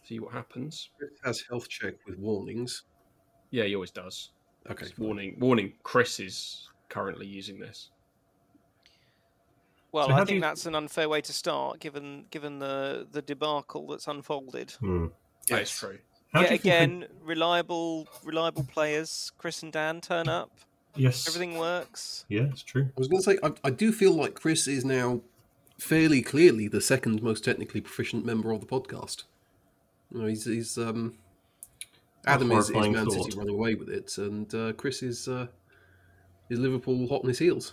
See what happens. Chris has health check with warnings. Yeah, he always does. Okay. Warning. Chris is currently using this. Well, I think that's an unfair way to start, given the debacle that's unfolded. That's true. Yet again, reliable players, Chris and Dan, turn up. Yes. Everything works. Yeah, it's true. I was going to say, I do feel like Chris is now fairly clearly the second most technically proficient member of the podcast. You know, he's Adam is Man City running away with it, and Chris is Liverpool hot on his heels.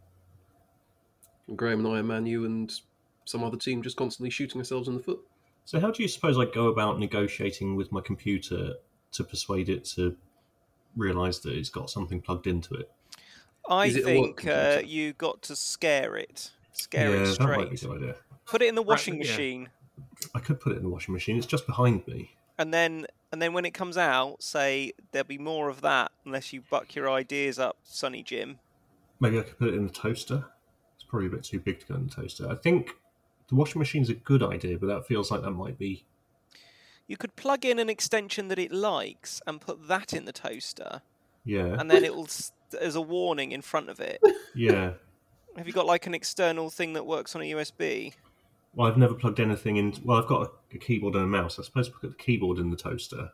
And Graham and I are Man U and some other team just constantly shooting ourselves in the foot. So how do you suppose I go about negotiating with my computer to persuade it to realise that it's got something plugged into it? I think you got to scare it. Scare it straight. That might be a good idea. Put it in the washing machine. I could put it in the washing machine. It's just behind me. And then when it comes out, say there'll be more of that unless you buck your ideas up, Sonny Jim. Maybe I could put it in the toaster. It's probably a bit too big to go in the toaster. I think the washing machine's a good idea, but that feels like that might be... You could plug in an extension that it likes and put that in the toaster. Yeah. And then it'll, as a warning in front of it. Yeah. Have you got like an external thing that works on a USB? Well, I've never plugged anything in... Well, I've got a keyboard and a mouse. I suppose put the keyboard in the toaster.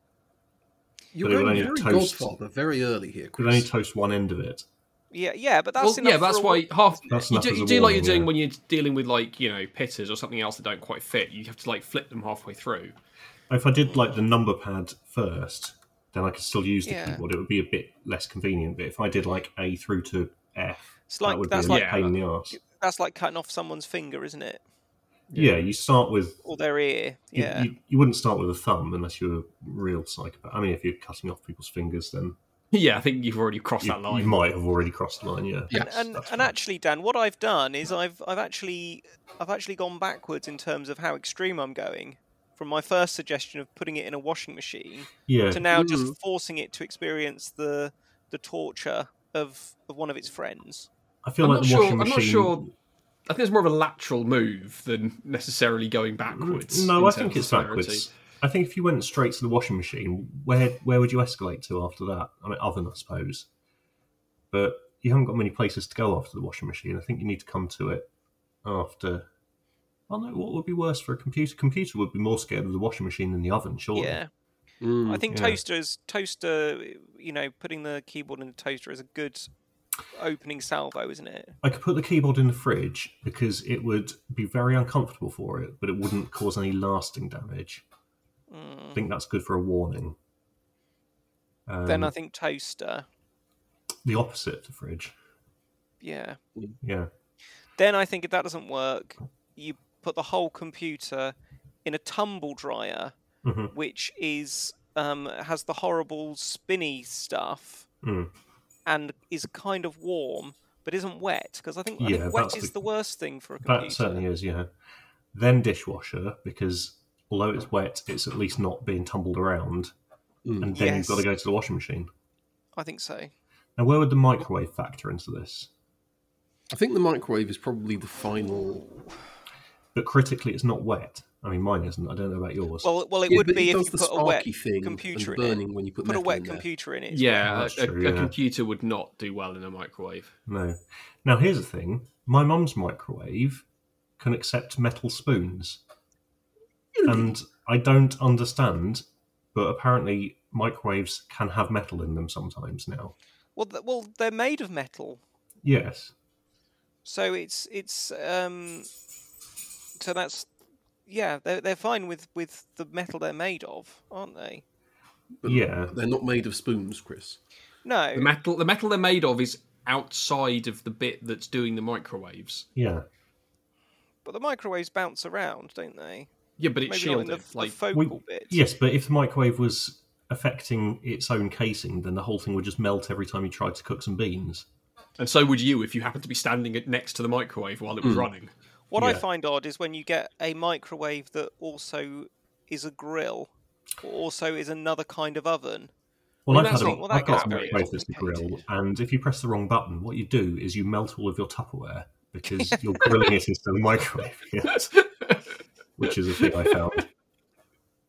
You're going very Godfather very early here, Chris. It would only toast one end of it. Yeah, but that's enough. Yeah, that's why you do like you're doing yeah. when you're dealing with pitters or something else that don't quite fit. You have to flip them halfway through. If I did the number pad first, then I could still use the keyboard. It would be a bit less convenient. But if I did A through to F, that would be a pain in the arse. That's like cutting off someone's finger, isn't it? Yeah, you start with... Or their ear, yeah. You wouldn't start with a thumb unless you're a real psychopath. I mean, if you're cutting off people's fingers, then... Yeah, I think you've already crossed that line. You might have already crossed the line, yeah. And actually, Dan, what I've done is I've actually gone backwards in terms of how extreme I'm going. From my first suggestion of putting it in a washing machine to now just forcing it to experience the torture of one of its friends. I feel like the washing machine... I'm not sure... I think it's more of a lateral move than necessarily going backwards. No, I think it's backwards. I think if you went straight to the washing machine, where would you escalate to after that? I mean, oven, I suppose. But you haven't got many places to go after the washing machine. I think you need to come to it after... Well, no, what would be worse for a computer? Computer would be more scared of the washing machine than the oven, surely. Yeah. I think toaster, putting the keyboard in the toaster is a good opening salvo, isn't it? I could put the keyboard in the fridge because it would be very uncomfortable for it, but it wouldn't cause any lasting damage. I think that's good for a warning. Then I think toaster. The opposite of the fridge. Yeah. Yeah. Then I think if that doesn't work, you put the whole computer in a tumble dryer, which is has the horrible spinny stuff and is kind of warm, but isn't wet, because I think wet is the worst thing for a computer. That certainly is, yeah. Then dishwasher, because although it's wet, it's at least not being tumbled around, and then you've got to go to the washing machine. I think so. Now, where would the microwave factor into this? I think the microwave is probably the final... But critically, it's not wet. I mean, mine isn't. I don't know about yours. Well, it would be if you put a wet computer in it. When you put a wet computer in it. Yeah, a computer would not do well in a microwave. No. Now, here's the thing. My mum's microwave can accept metal spoons. And I don't understand, but apparently microwaves can have metal in them sometimes now. Well, they're made of metal. Yes. So so that's they're fine with the metal they're made of, aren't they? But they're not made of spoons, Chris. No. The metal they're made of is outside of the bit that's doing the microwaves. Yeah. But the microwaves bounce around, don't they? Yeah, but it's Maybe shielded. Not in the focal bit. Yes, but if the microwave was affecting its own casing, then the whole thing would just melt every time you tried to cook some beans. And so would you if you happened to be standing next to the microwave while it was running. What I find odd is when you get a microwave that also is a grill, or also is another kind of oven. Well, I've got a microwave that's a grill, and if you press the wrong button, what you do is you melt all of your Tupperware because you're grilling it instead of the microwave. Yes. Which is a thing I found.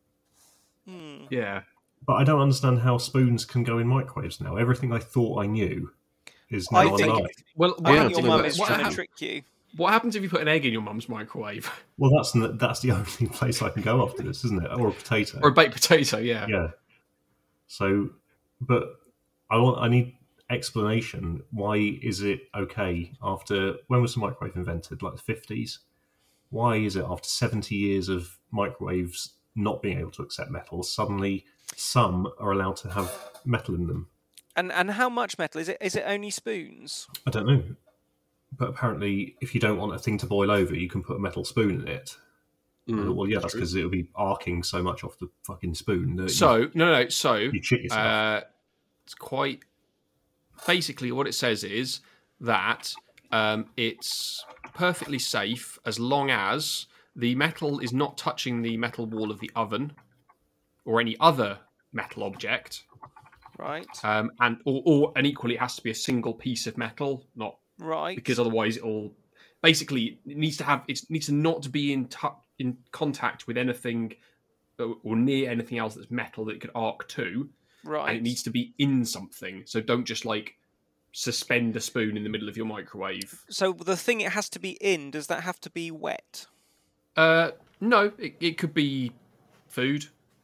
Yeah. But I don't understand how spoons can go in microwaves now. Everything I thought I knew is now I a think, lie. Well, I Yeah, think your but mum that's is trying to trick you. What happens if you put an egg in your mum's microwave? Well, that's the only place I can go after this, isn't it? Or a potato. Or a baked potato, yeah. Yeah. So, but I need explanation. Why is it okay after, when was the microwave invented? Like the 50s? Why is it after 70 years of microwaves not being able to accept metal, suddenly some are allowed to have metal in them? And how much metal? Is it only spoons? I don't know. But apparently, if you don't want a thing to boil over, you can put a metal spoon in it. Well, yeah, that's because it'll be arcing so much off the fucking spoon that So you cheat yourself. It's quite basically what it says is that it's perfectly safe as long as the metal is not touching the metal wall of the oven or any other metal object, Right. and equally it has to be a single piece of metal, not Right. because otherwise it'll basically it needs to not be in contact with anything or near anything else that's metal that it could arc to. Right. And it needs to be in something. So don't just like suspend a spoon in the middle of your microwave. So the thing it has to be in, does that have to be wet? No, it could be food.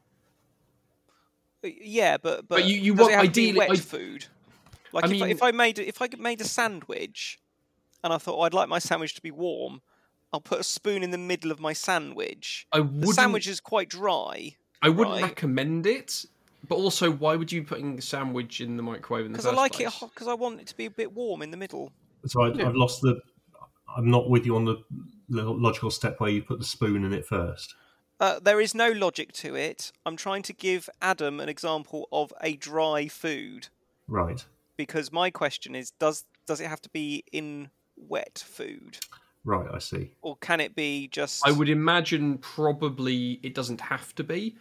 Yeah, but you does want it have ideally to be wet food? Like I if I made a sandwich, and I thought I'd like my sandwich to be warm, I'll put a spoon in the middle of my sandwich. The sandwich is quite dry. I wouldn't recommend it, but also, why would you be putting the sandwich in the microwave in the first place? Because I like it hot, because I want it to be a bit warm in the middle. So I've lost I'm not with you on the logical step where you put the spoon in it first. There is no logic to it. I'm trying to give Adam an example of a dry food. Right. Because my question is, does it have to be in wet food? Right, I see. Or can it be just... I would imagine probably it doesn't have to be,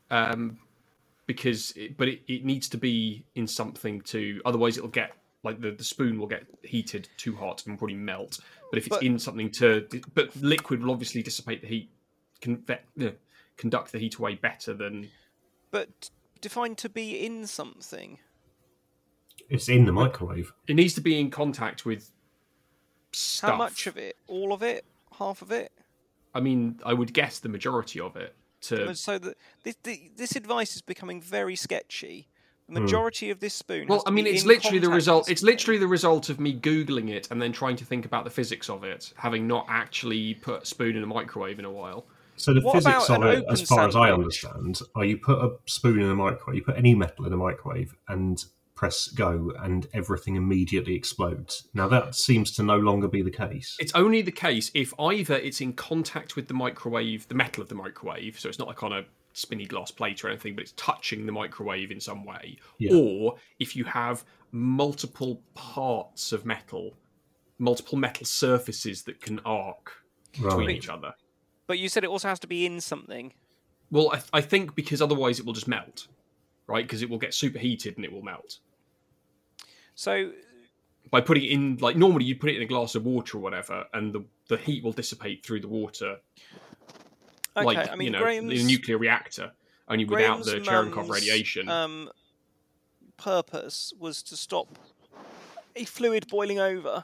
because it needs to be in something to... Otherwise it'll get... Like the spoon will get heated too hot and probably melt. But if it's in something to... But liquid will obviously dissipate the heat, conduct the heat away better than... But define to be in something. It's in the microwave. It needs to be in contact with stuff. How much of it? All of it? Half of it? I mean, I would guess the majority of it. So this advice is becoming very sketchy. The majority of this spoon. Well, I mean, it's literally the result. It's literally the result of me googling it and then trying to think about the physics of it, having not actually put a spoon in a microwave in a while. So the physics of it, as far as I understand, are you put a spoon in a microwave, you put any metal in a microwave, and press go, and everything immediately explodes. Now that seems to no longer be the case. It's only the case if either it's in contact with the microwave, the metal of the microwave, so it's not like on a spinny glass plate or anything, but it's touching the microwave in some way, or if you have multiple parts of metal, multiple metal surfaces that can arc between each other. But you said it also has to be in something. Well, I think because otherwise it will just melt, right? Because it will get superheated and it will melt. So by putting it in, like normally you put it in a glass of water or whatever, and the heat will dissipate through the water. Okay, like, I mean, in a nuclear reactor, only without the Cherenkov radiation. Purpose was to stop a fluid boiling over.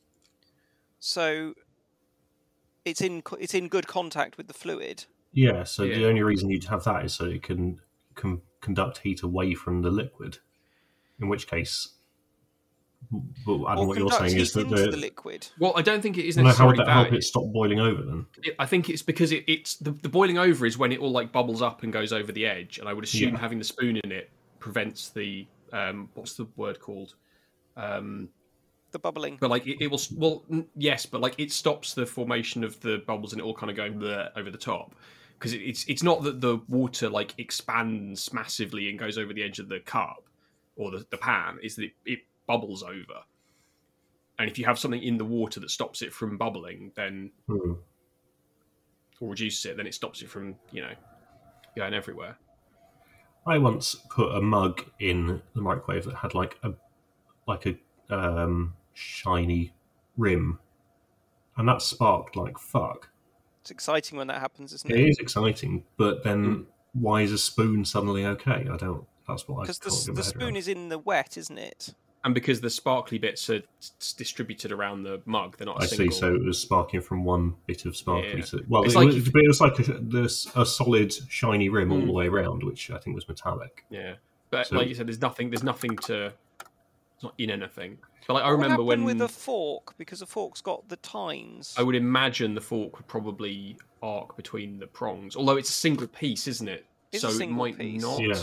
So it's in good contact with the fluid. Yeah, so the only reason you'd have that is so it can conduct heat away from the liquid. In which case, what you're saying is that the liquid. Well, I don't think it is necessarily how would that help it stop boiling over then? I think it's because it's the boiling over is when it all like bubbles up and goes over the edge, and I would assume having the spoon in it prevents the what's the word called? The bubbling. But like it will, well, yes, but like it stops the formation of the bubbles and it all kind of going over the top. Because it's not that the water like expands massively and goes over the edge of the cup or the pan, is that it bubbles over. And if you have something in the water that stops it from bubbling, then or reduces it, then it stops it from, going everywhere. I once put a mug in the microwave that had like a shiny rim, and that sparked like fuck. It's exciting when that happens, isn't it? It is exciting, but then why is a spoon suddenly okay? I don't. That's what I can't because get my the head spoon around. is in the wet, isn't it? And because the sparkly bits are distributed around the mug, they're not a I single. see. So it was sparking from one bit of sparkly Yeah. to. Well, It's it like was like a solid shiny rim all the way around, which I think was metallic. Yeah, but So- like you said, there's nothing to. It's not in anything. But like I What remember happened when with a fork, because a fork's got the tines. I would imagine the fork would probably arc between the prongs, although it's a single piece, isn't it? It's So a it single might piece. not. Yeah.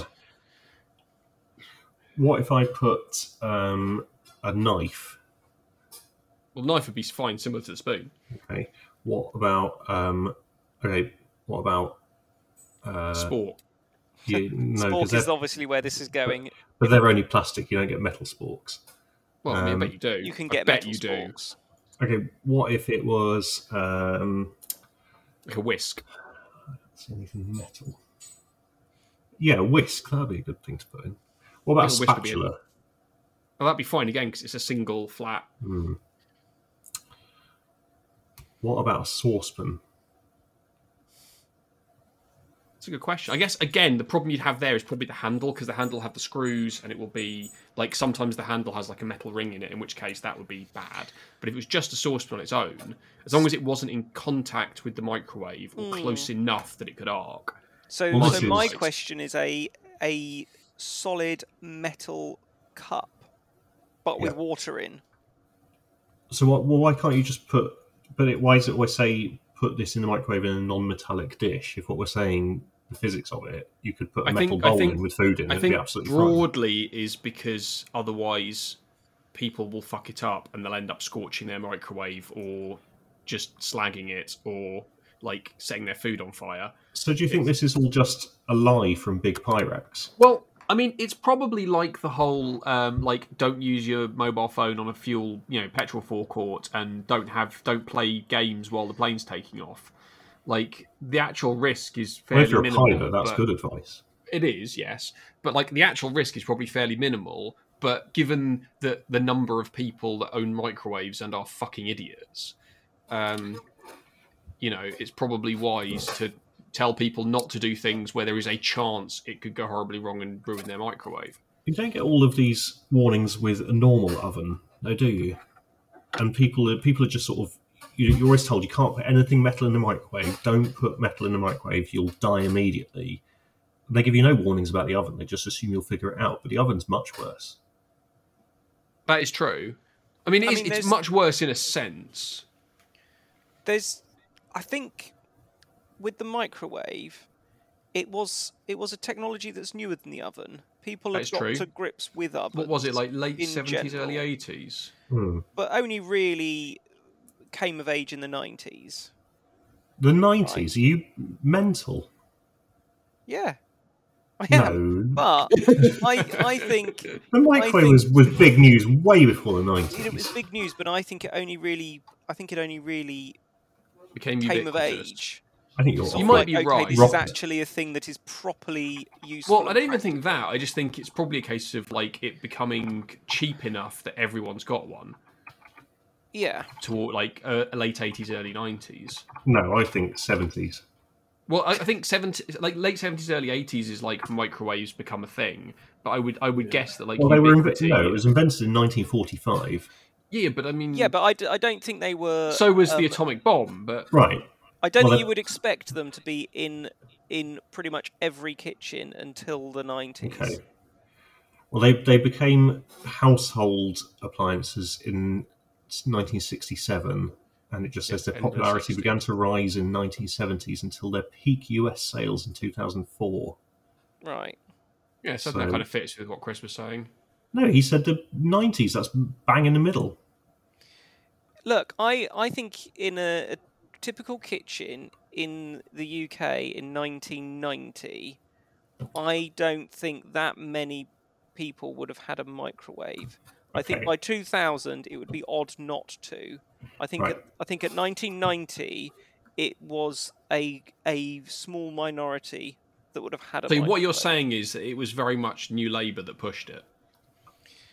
What if I put a knife? Well, knife would be fine, similar to the spoon. Okay. What about What about Sport. no, Spork because is obviously where this is going. but they're only plastic. You don't get metal sporks. Well, I mean, I bet you do. You can I get bet metal you do. sporks. Okay. What if it was Like a whisk. it's anything metal? Yeah, whisk. That'd be a good thing to put in. What about a Yeah, whisk would be spatula? Well, that'd be fine again because it's a single flat. What about a saucepan? It's a good question. I guess again, the problem you'd have there is probably the handle, because the handle will have the screws, and it will be like sometimes the handle has like a metal ring in it, in which case that would be bad. But if it was just a saucepan on its own, as long as it wasn't in contact with the microwave or close enough that it could arc. So, Well, so this my is- question is a solid metal cup, but with Yeah. water in. So what? Well, why can't you just put? Why is it always say put this in the microwave in a non-metallic dish? If what we're saying, the physics of it, you could put a metal bowl in with food in. I It'd think be absolutely fine. broadly is because otherwise people will fuck it up and they'll end up scorching their microwave or just slagging it or like setting their food on fire. So do you think this is all just a lie from Big Pyrex? Well, I mean, it's probably like the whole like don't use your mobile phone on a petrol forecourt and don't play games while the plane's taking off. Like the actual risk is Well, fairly if you're a minimal. pilot, that's but- good advice. It is, yes, but like the actual risk is probably fairly minimal. But given the number of people that own microwaves and are fucking idiots, it's probably wise to tell people not to do things where there is a chance it could go horribly wrong and ruin their microwave. You don't get all of these warnings with a normal oven, though, do you? And people are just sort of you're always told you can't put anything metal in the microwave. Don't put metal in the microwave; you'll die immediately. They give you no warnings about the oven. They just assume you'll figure it out. But the oven's much worse. That is true. I mean, it's much worse in a sense. I think, with the microwave, it was a technology that's newer than the oven. People have got to grips with ovens. What was it, like late 70s, general, early 80s? But only really came of age in the 90s. The 90s? Are you mental? Yeah. I am. No. But I think... The microwave was big news way before the 90s. It was big news, but I think it only really became came of ubiquitous. age. I think you're You might be right. This is actually a thing that is properly useful. Well, I don't even think that. I just think it's probably a case of like it becoming cheap enough that everyone's got one. Yeah. Toward like late 80s, early 90s. No, I think 70s. Well, I think late 70s, early 80s is like microwaves become a thing. But I would guess that like Well, it was invented in 1945. Yeah, but I mean, yeah, but I don't think they were. So was the atomic bomb, but right. I don't think you would expect them to be in pretty much every kitchen until the 90s. Okay. Well, they became household appliances in 1967, and it just says their popularity began to rise in 1970s until their peak US sales in 2004. Right. Yeah, so that kind of fits with what Chris was saying. No, he said the 90s. That's bang in the middle. Look, I think in a typical kitchen in the UK in 1990, I don't think that many people would have had a microwave. I think by 2000 it would be odd not to. I think at 1990 it was a small minority that would have had a microwave. So what you're saying is that it was very much New Labour that pushed it.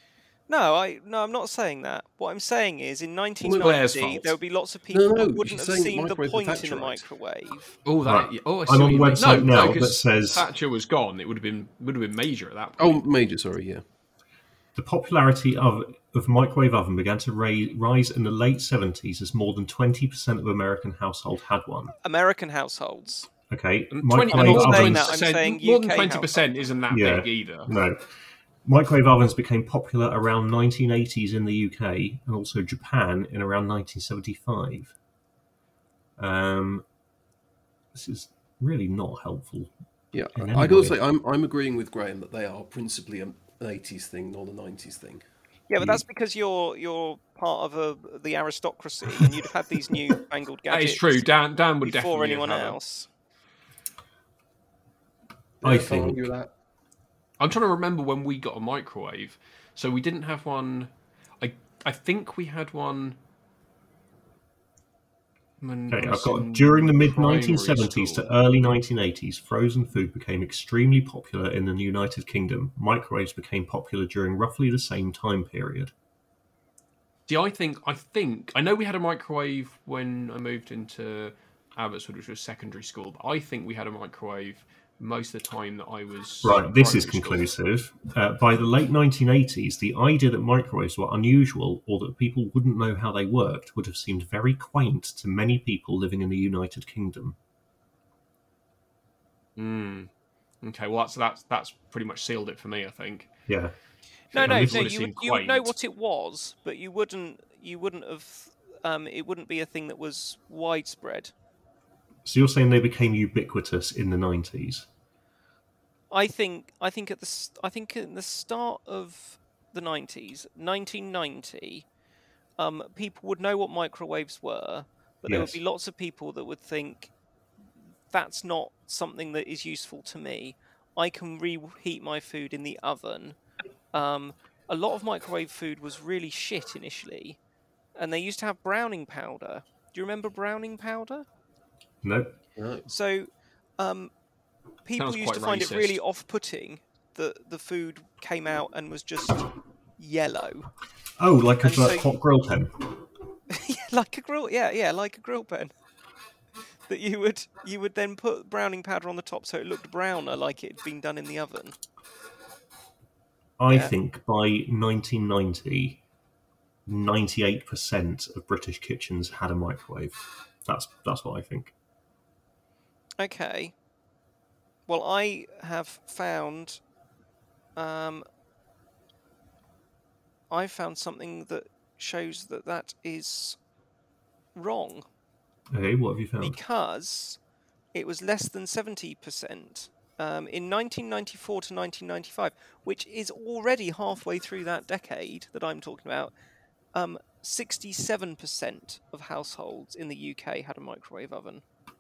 No, I'm not saying that. What I'm saying is, in 1990, there would be lots of people who wouldn't have seen the point in a microwave. Oh, that. Right. Oh, I'm on the website now that says Thatcher was gone. It would have been major at that Oh, point. major. Sorry, yeah. the popularity of microwave oven began to rise in the late 70s as more than 20% of American households had one. American households. Okay, microwave ovens. I'm saying more than UK 20% isn't that big either. No. Microwave ovens became popular around 1980s in the UK and also Japan in around 1975. This is really not helpful. Yeah, I gotta say, I'm agreeing with Graham that they are principally an 80s thing, not a 90s thing. Yeah, but that's because you're part of the aristocracy, and you'd have had these new fangled gadgets. That is true. Dan would definitely before anyone have else. I think. I'm trying to remember when we got a microwave. So we didn't have one. I think we had one. Okay, I've got during the mid 1970s to early 1980s, frozen food became extremely popular in the United Kingdom. Microwaves became popular during roughly the same time period. See, I think I know we had a microwave when I moved into Abbotswood, which was secondary school. But I think we had a microwave most of the time that I was... Right, this is conclusive. By the late 1980s, the idea that microwaves were unusual or that people wouldn't know how they worked would have seemed very quaint to many people living in the United Kingdom. Okay, well, that's pretty much sealed it for me, I think. Yeah. No, you would know what it was, but you wouldn't have... it wouldn't be a thing that was widespread. So you're saying they became ubiquitous in the 90s? I think in the start of the 90s, 1990, people would know what microwaves were, but there would be lots of people that would think that's not something that is useful to me. I can reheat my food in the oven. A lot of microwave food was really shit initially, and they used to have browning powder. Do you remember browning powder? No. So, people used to find it really off-putting that the food came out and was just yellow. Oh, like a hot grill pen. Like a grill, like a grill pen. That you would then put browning powder on the top so it looked browner, like it had been done in the oven. I think by 1990, 98% of British kitchens had a microwave. That's what I think. Okay. Well, I have found... I found something that shows that is wrong. Okay, what have you found? Because it was less than 70%. In 1994 to 1995, which is already halfway through that decade that I'm talking about, 67% of households in the UK had a microwave oven.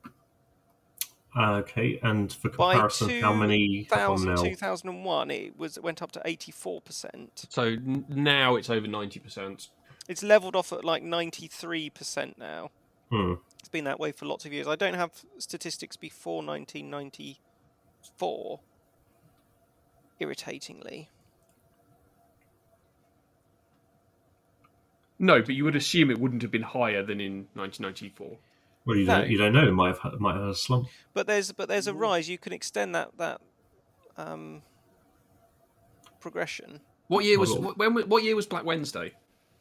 Okay, and for comparison, how many have one now? 2001, it went up to 84%. So now it's over 90%. It's leveled off at like 93% now. It's been that way for lots of years. I don't have statistics before 1994, irritatingly. No, but you would assume it wouldn't have been higher than in 1994. Well, you don't know. It might have had a slump. But there's a rise. You can extend that progression. What year was what year was Black Wednesday?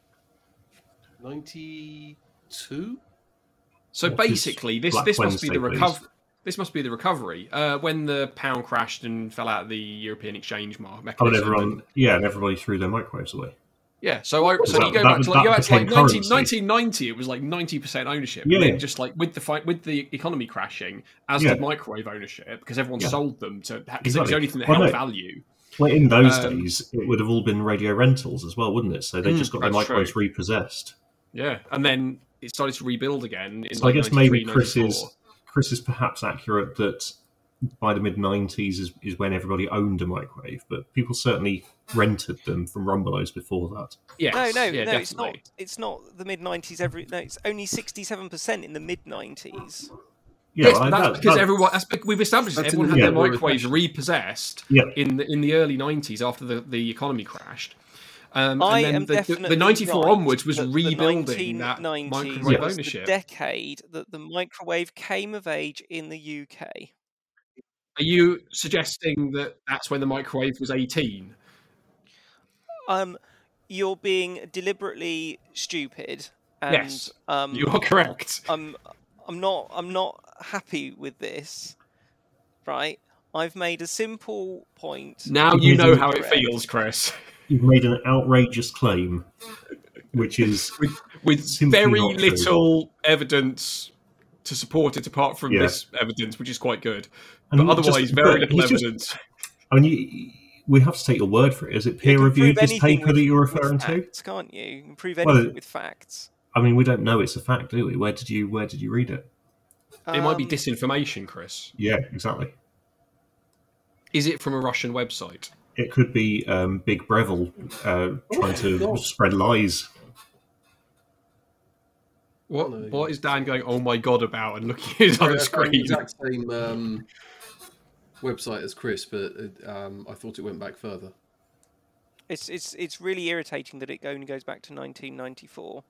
92. So basically, this must be the recovery. This must be the recovery when the pound crashed and fell out of the European exchange mechanism. And everybody threw their microwaves away. Yeah, so you go back to 1990. It was like 90% ownership. Yeah. And then just like with the economy crashing, as did microwave ownership, because everyone sold them because it was the only thing that held value. Well, in those days, it would have all been radio rentals as well, wouldn't it? So they just got their microwaves repossessed. Yeah, and then it started to rebuild again. So I guess maybe Chris is perhaps accurate that by the mid-90s is when everybody owned a microwave, but people certainly rented them from Rumbelows before that. Yes. No, it's not. It's not the mid-90s. It's only 67% in the mid-90s. Yeah, that's because we've established that everyone had their microwaves repossessed in the early 90s after the economy crashed. And then the 94 onwards was rebuilding that microwave was ownership. The decade that the microwave came of age in the UK. Are you suggesting that that's when the microwave was 18? You're being deliberately stupid. And, yes, you are correct. I'm not happy with this. Right? I've made a simple point. Now you know how it feels, Chris. You've made an outrageous claim, which is with very little evidence to support it, apart from this evidence, which is quite good. But otherwise, very little evidence. I mean, we have to take your word for it. Is it peer-reviewed, this paper that you're referring to? Can't you? You can prove anything with facts. I mean, we don't know it's a fact, do we? Where did you read it? It might be disinformation, Chris. Yeah, exactly. Is it from a Russian website? It could be Big Breville trying to spread lies. What is Dan going, oh my God, about and looking at his other screen? The exact same website as Chris, but I thought it went back further. It's really irritating that it only goes back to 1994.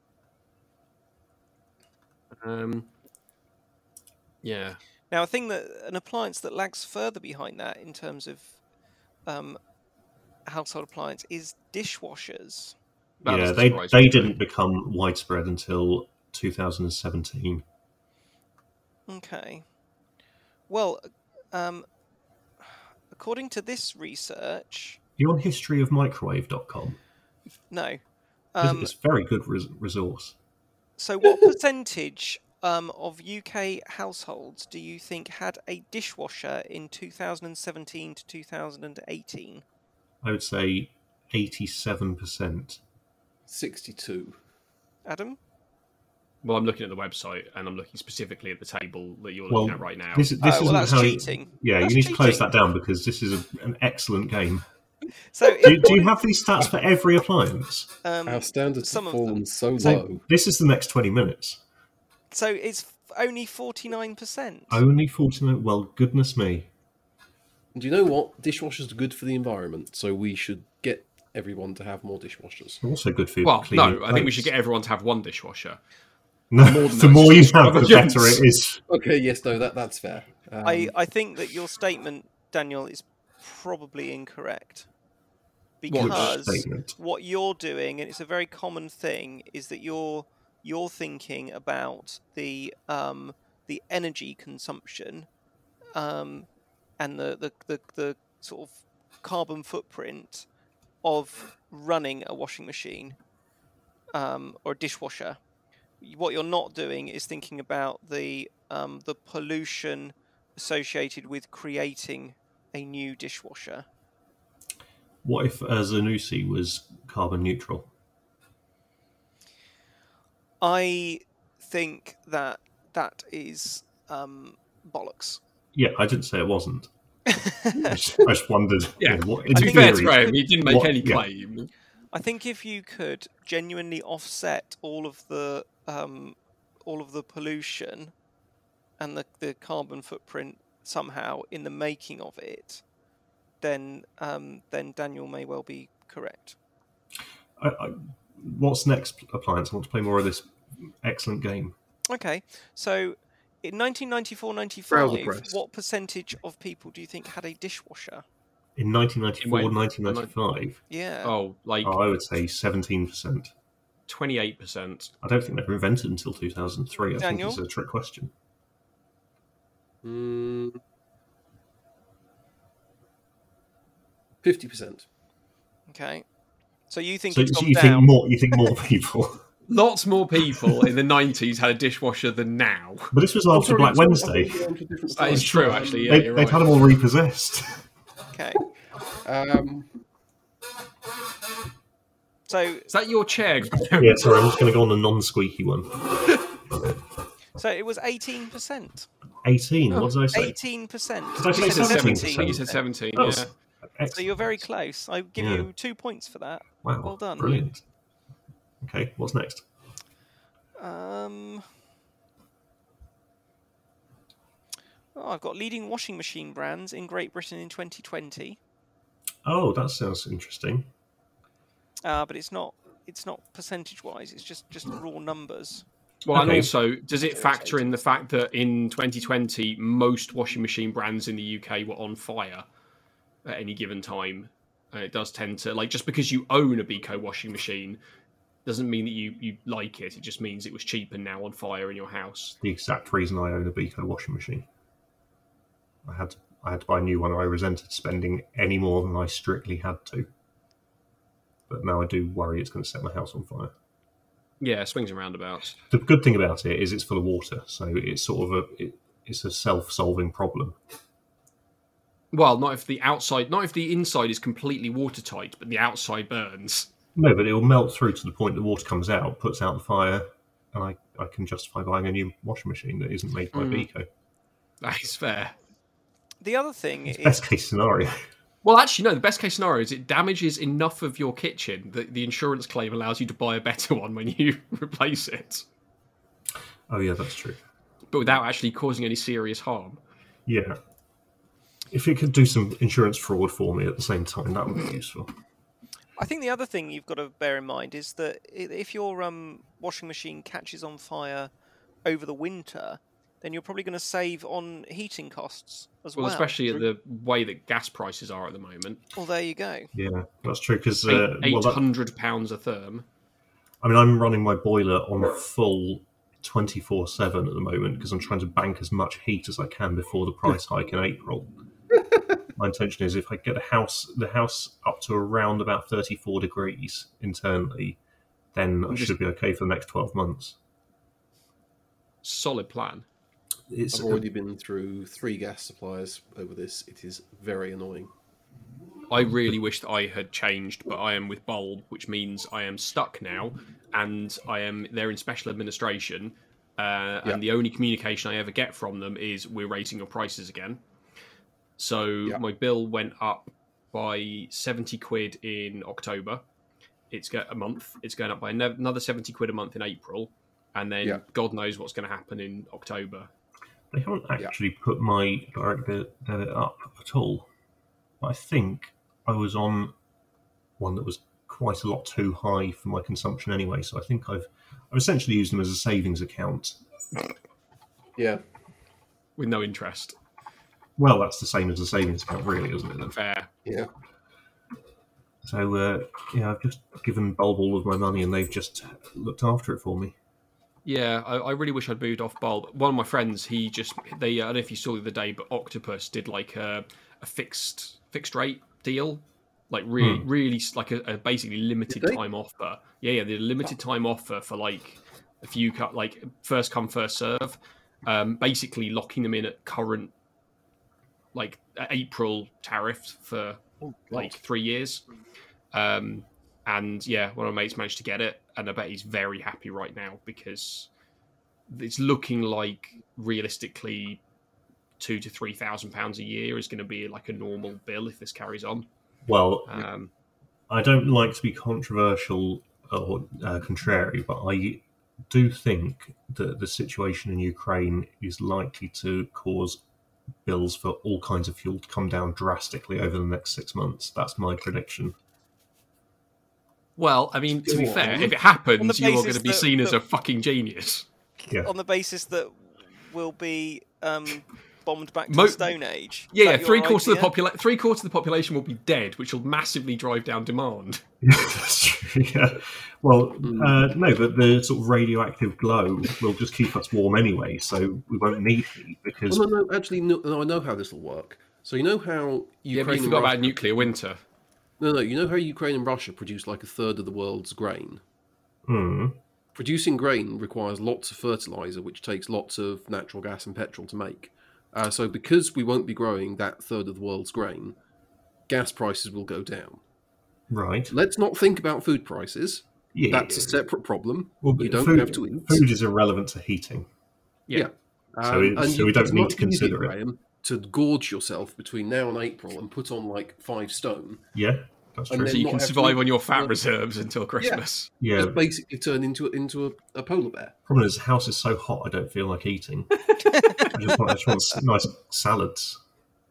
Yeah. Now, an appliance that lags further behind that in terms of household appliance is dishwashers. Yeah, they didn't become widespread until 2017. Okay. Well, according to this research... You're on historyofmicrowave.com? No. It's a very good resource. So what percentage of UK households do you think had a dishwasher in 2017 to 2018? I would say 87%. 62. Adam? Well, I'm looking at the website, and I'm looking specifically at the table that you're looking at right now. This that's cheating. You need to close that down, because this is an excellent game. So, do you have these stats for every appliance? Our standards have fallen so low. This is the next 20 minutes. So it's only 49%. Only 49%? Well, goodness me. Do you know what? Dishwashers are good for the environment, so we should get everyone to have more dishwashers. Also good for cleaning plates. I think we should get everyone to have one dishwasher. No, the more you have, the better it is. Okay, yes, no, that's fair. I think that your statement, Daniel, is probably incorrect. Because what you're doing, and it's a very common thing, is that you're thinking about the energy consumption, and the sort of carbon footprint of running a washing machine or a dishwasher. What you're not doing is thinking about the pollution associated with creating a new dishwasher. What if Zanussi was carbon neutral? I think that is bollocks. Yeah, I didn't say it wasn't. I just wondered. Yeah, to be fair to Graham, he didn't make any claim. Yeah. I think if you could genuinely offset all of the pollution and the carbon footprint somehow in the making of it, then Daniel may well be correct. What's next, appliance? I want to play more of this excellent game. Okay, so in 1994-95, what percentage of people do you think had a dishwasher? In 1995? Yeah. I would say 17%. 28%. I don't think they were invented until 2003. Daniel? I think it's a trick question. 50%. Okay. So you think you down? Think more people? Lots more people in the 90s had a dishwasher than now. But this was after Black Wednesday. That is true, actually. Yeah, they've had them all repossessed. Okay. So is that your chair? Yeah, sorry, I'm just going to go on a non-squeaky one. So it was 18%. 18? What did I say? 18%. Did I say 17%? I think you said 17, yeah. So you're very close. I give you 2 points for that. Wow, well done. Brilliant. Okay, what's next? I've got leading washing machine brands in Great Britain in 2020. Oh, that sounds interesting. But it's not percentage-wise. It's just raw numbers. Well, and also, does it factor in the fact that in 2020, most washing machine brands in the UK were on fire at any given time? And it does tend to, like, just because you own a Beko washing machine doesn't mean that you like it. It just means it was cheap and now on fire in your house. The exact reason I own a Beko washing machine. I had to buy a new one. I resented spending any more than I strictly had to. But now I do worry it's going to set my house on fire. Yeah, swings and roundabouts. The good thing about it is it's full of water, so it's sort of it's a self-solving problem. Well, not if the inside is completely watertight, but the outside burns. No, but it will melt through to the point the water comes out, puts out the fire, and I can justify buying a new washing machine that isn't made by Beko. That is fair. The other thing is... Best case scenario. Well, actually, no, the best case scenario is it damages enough of your kitchen that the insurance claim allows you to buy a better one when you replace it. Oh, yeah, that's true. But without actually causing any serious harm. Yeah. If it could do some insurance fraud for me at the same time, that would be useful. I think the other thing you've got to bear in mind is that if your washing machine catches on fire over the winter, then you're probably going to save on heating costs as well. Well, especially at the way that gas prices are at the moment. Well, there you go. Yeah, that's true. Because £800 a therm. I mean, I'm running my boiler on full 24/7 at the moment because I'm trying to bank as much heat as I can before the price hike in April. My intention is if I get the house up to around about 34 degrees internally, then I should be okay for the next 12 months. Solid plan. I've already been through 3 gas suppliers over this. It is very annoying. I really wish that I had changed, but I am with Bulb, which means I am stuck now, and they're in special administration, and the only communication I ever get from them is we're raising your prices again. So my bill went up by 70 quid in October. It's got a month. It's going up by another 70 quid a month in April, and then God knows what's going to happen in October. They haven't actually put my direct debit up at all. But I think I was on one that was quite a lot too high for my consumption anyway. So I think I've essentially used them as a savings account. Yeah. With no interest. Well, that's the same as a savings account, really, isn't it? Then? Fair. Yeah. So, I've just given Bulb all of my money and they've just looked after it for me. Yeah, I really wish I'd moved off Bulb. One of my friends, I don't know if you saw the other day, but Octopus did like a fixed rate deal, like really like a basically limited time offer. Yeah, the limited time offer for like a few like first come first serve, basically locking them in at current like April tariff for like 3 years. And yeah, one of my mates managed to get it, and I bet he's very happy right now because it's looking like realistically £2,000 to £3,000 a year is going to be like a normal bill if this carries on. Well, I don't like to be controversial or contrary, but I do think that the situation in Ukraine is likely to cause bills for all kinds of fuel to come down drastically over the next 6 months. That's my prediction. Well, I mean, to be fair, if it happens, you are going to be seen as a fucking genius. Yeah. On the basis that we'll be bombed back to the Stone Age. Yeah, three-quarters of the population will be dead, which will massively drive down demand. That's true, yeah. Well, no, but the sort of radioactive glow will just keep us warm anyway, so we won't need heat because... Well, no, actually, no, I know how this will work. So you know how Ukraine... but you forgot about nuclear winter. No, you know how Ukraine and Russia produce like a third of the world's grain? Mm. Producing grain requires lots of fertilizer, which takes lots of natural gas and petrol to make. So because we won't be growing that third of the world's grain, gas prices will go down. Right. Let's not think about food prices. Yeah. That's a separate problem. Well, you don't have to eat. Food is irrelevant to heating. Yeah. So we don't need to consider it. Graham, to gorge yourself between now and April and put on like 5 stone. Yeah, that's true. So you can survive on your fat reserves until Christmas. Yeah. Just basically turn into a polar bear. Problem is, the house is so hot I don't feel like eating. I just want nice salads.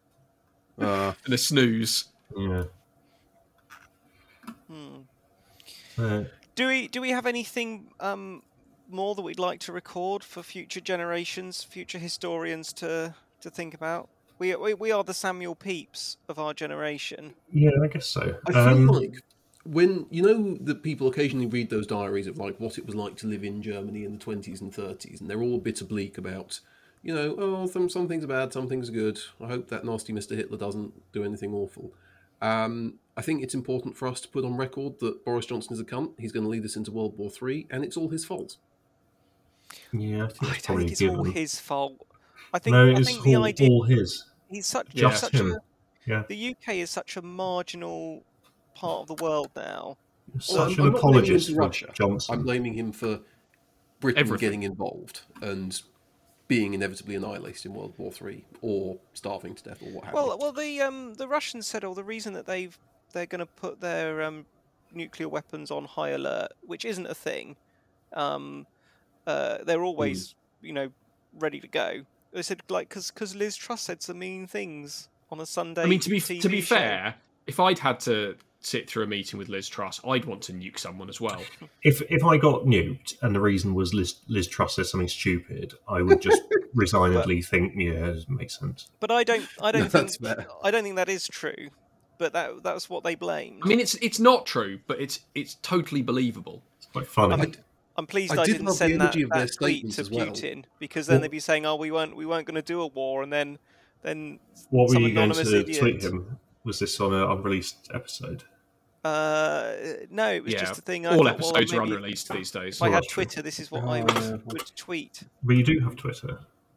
And a snooze. Yeah. Do we have anything more that we'd like to record for future generations, future historians to think about? We are the Samuel Pepys of our generation. Yeah, I guess so. I feel like when that people occasionally read those diaries of like what it was like to live in Germany in the 20s and 30s, and they're all a bit oblique about, some things are bad, some things are good. I hope that nasty Mr. Hitler doesn't do anything awful. I think it's important for us to put on record that Boris Johnson is a cunt. He's going to lead us into World War III, and it's all his fault. Yeah, I don't think it's all his fault. I think the idea all his. He's such him. The UK is such a marginal part of the world now. Such an apologist for Johnson. I'm blaming him for Britain getting involved and being inevitably annihilated in World War III, or starving to death, or what have you. Well, the Russians said, the reason that they're going to put their nuclear weapons on high alert, which isn't a thing. They're always, ready to go. They said, because Liz Truss said some mean things on a Sunday. I mean, to be show. fair, if I'd had to sit through a meeting with Liz Truss, I'd want to nuke someone as well. If I got nuked and the reason was Liz Truss said something stupid, I would just resignedly think, yeah, it doesn't make sense. But I don't think that is true. But that's what they blamed. I mean, it's not true, but it's totally believable. It's quite funny. I'm pleased I didn't send that tweet to Putin, because then they'd be saying, "Oh, we weren't going to do a war," and then what were some you going to idiot... tweet him? Was this on an unreleased episode? No, it was just a thing. All episodes are unreleased these days. If I had Twitter, this is what I would tweet. But you do have Twitter.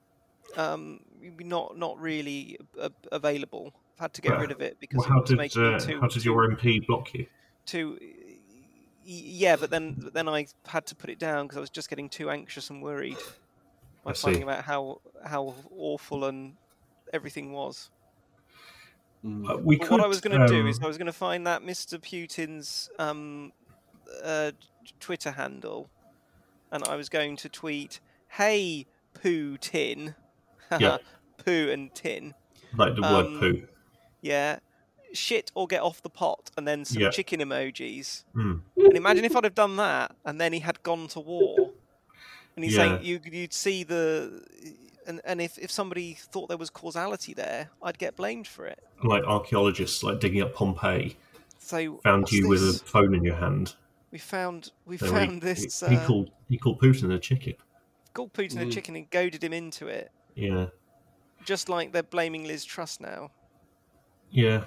Not really available. I've had to get rid of it because how did your MP block you? Yeah, but then I had to put it down because I was just getting too anxious and worried by finding out how awful and everything was. What I was going to do is I was going to find that Mr. Putin's Twitter handle, and I was going to tweet, "Hey, Putin," poo and tin, like the word poo. Yeah. Shit or get off the pot, and then some chicken emojis. Mm. And imagine if I'd have done that, and then he had gone to war. And he's saying you'd see and if somebody thought there was causality there, I'd get blamed for it. Like archaeologists, digging up Pompeii, so found you with a phone in your hand. We found this. He called Putin a chicken. Called Putin a chicken and goaded him into it. Yeah. Just like they're blaming Liz Truss now. Yeah.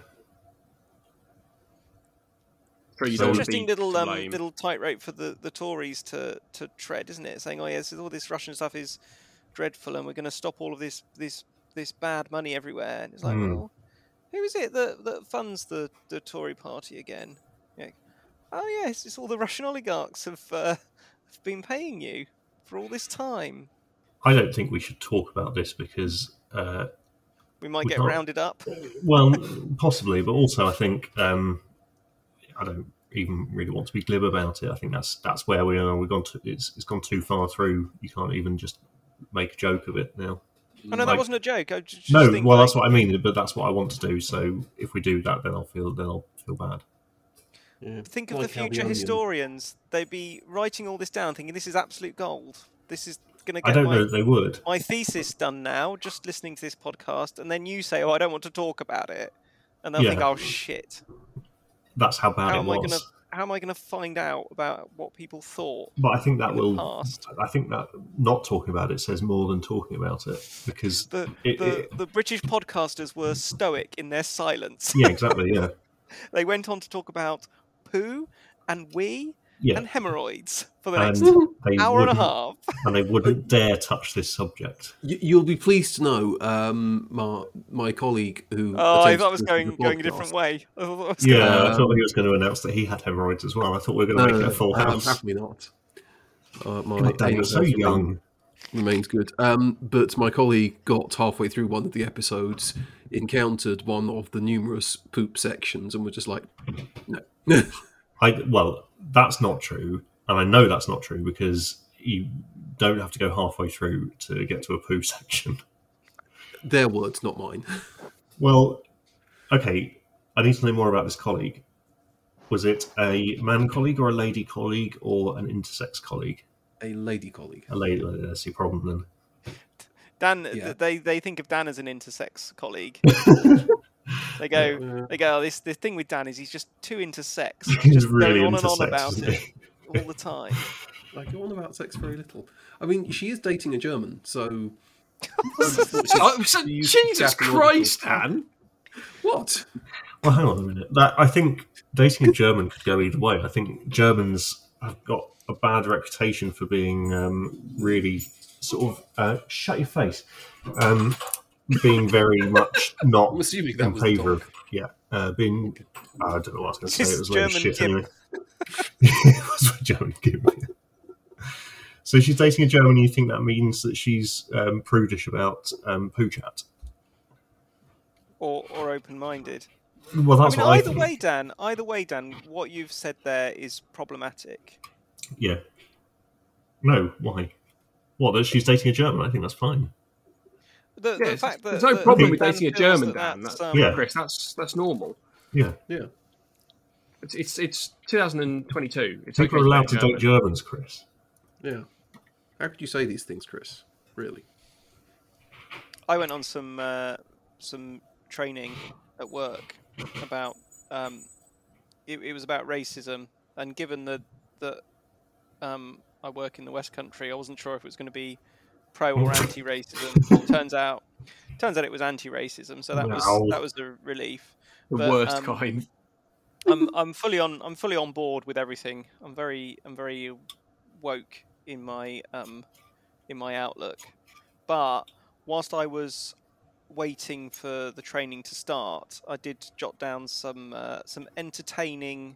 It's an interesting little tightrope for the Tories to tread, isn't it? Saying, "Oh yes, all this Russian stuff is dreadful, and we're going to stop all of this bad money everywhere." And it's like, well, who is it that funds the Tory party again? Oh yes, it's all the Russian oligarchs have been paying you for all this time. I don't think we should talk about this because we might get rounded up. Well, possibly, but also I think. I don't even really want to be glib about it. I think that's where we are. It's gone too far through. You can't even just make a joke of it now. Oh, no, that wasn't a joke. That's what I mean. But that's what I want to do. So if we do that, then I'll feel bad. Yeah. Think of the future historians. They'd be writing all this down, thinking this is absolute gold. This is going to get. I don't know that they would. My thesis done now. Just listening to this podcast, and then you say, "Oh, I don't want to talk about it," and they'll think, "Oh shit." That's how bad it was. How am I going to find out about what people thought? But I think that will. Past? I think that not talking about it says more than talking about it, because the British podcasters were stoic in their silence. Yeah, exactly. Yeah. They went on to talk about poo and wee and hemorrhoids for the next hour and a half, and they wouldn't dare touch this subject. You'll be pleased to know, my colleague who. Oh, I thought it was going a different way. I thought he was going to announce that he had hemorrhoids as well. I thought we were going to make it a full house. Happily not. You're so young. Remains good. But my colleague got halfway through one of the episodes, encountered one of the numerous poop sections, and was just like, no. Well, that's not true, and I know that's not true because you don't have to go halfway through to get to a poo section. Their words, not mine. Well, okay, I need to know more about this colleague. Was it a man colleague or a lady colleague or an intersex colleague? A lady colleague. A lady. That's your problem then. Dan, Yeah. they think of Dan as an intersex colleague. They go, oh, this thing with Dan is he's just too intersex. He's just really going on intersex, and on about isn't it he? all the time. I go on about sex very little. I mean, she is dating a German, so... Jesus Christ, Dan! What? Well, hang on a minute. I think dating a German could go either way. I think Germans have got a bad reputation for being really sort of shut your face, being very much not I'm assuming that in was the favour dog. of being. I don't know what I was going to say. This It was really German shit gimp. anyway. It was a German gimp. So she's dating a German. You think that means that she's prudish about poo chat? Or open-minded. Well, that's what I either think. Either way, Dan, what you've said there is problematic. Yeah. No, why? What, that she's dating a German? I think that's fine. The fact that there's no problem with Dan dating a feels German, that Dan. that's, Yeah. Chris, that's normal. Yeah. Yeah. It's 2022. It's People okay are allowed to to date date Germans, Chris. Yeah. How could you say these things, Chris? Really? I went on some training at work about it was about racism, and given that I work in the West Country, I wasn't sure if it was going to be pro or anti-racism. turns out it was anti-racism, so that was a relief. The But, worst kind. I'm fully on board with everything. I'm very woke in my outlook. But whilst I was waiting for the training to start, I did jot down some entertaining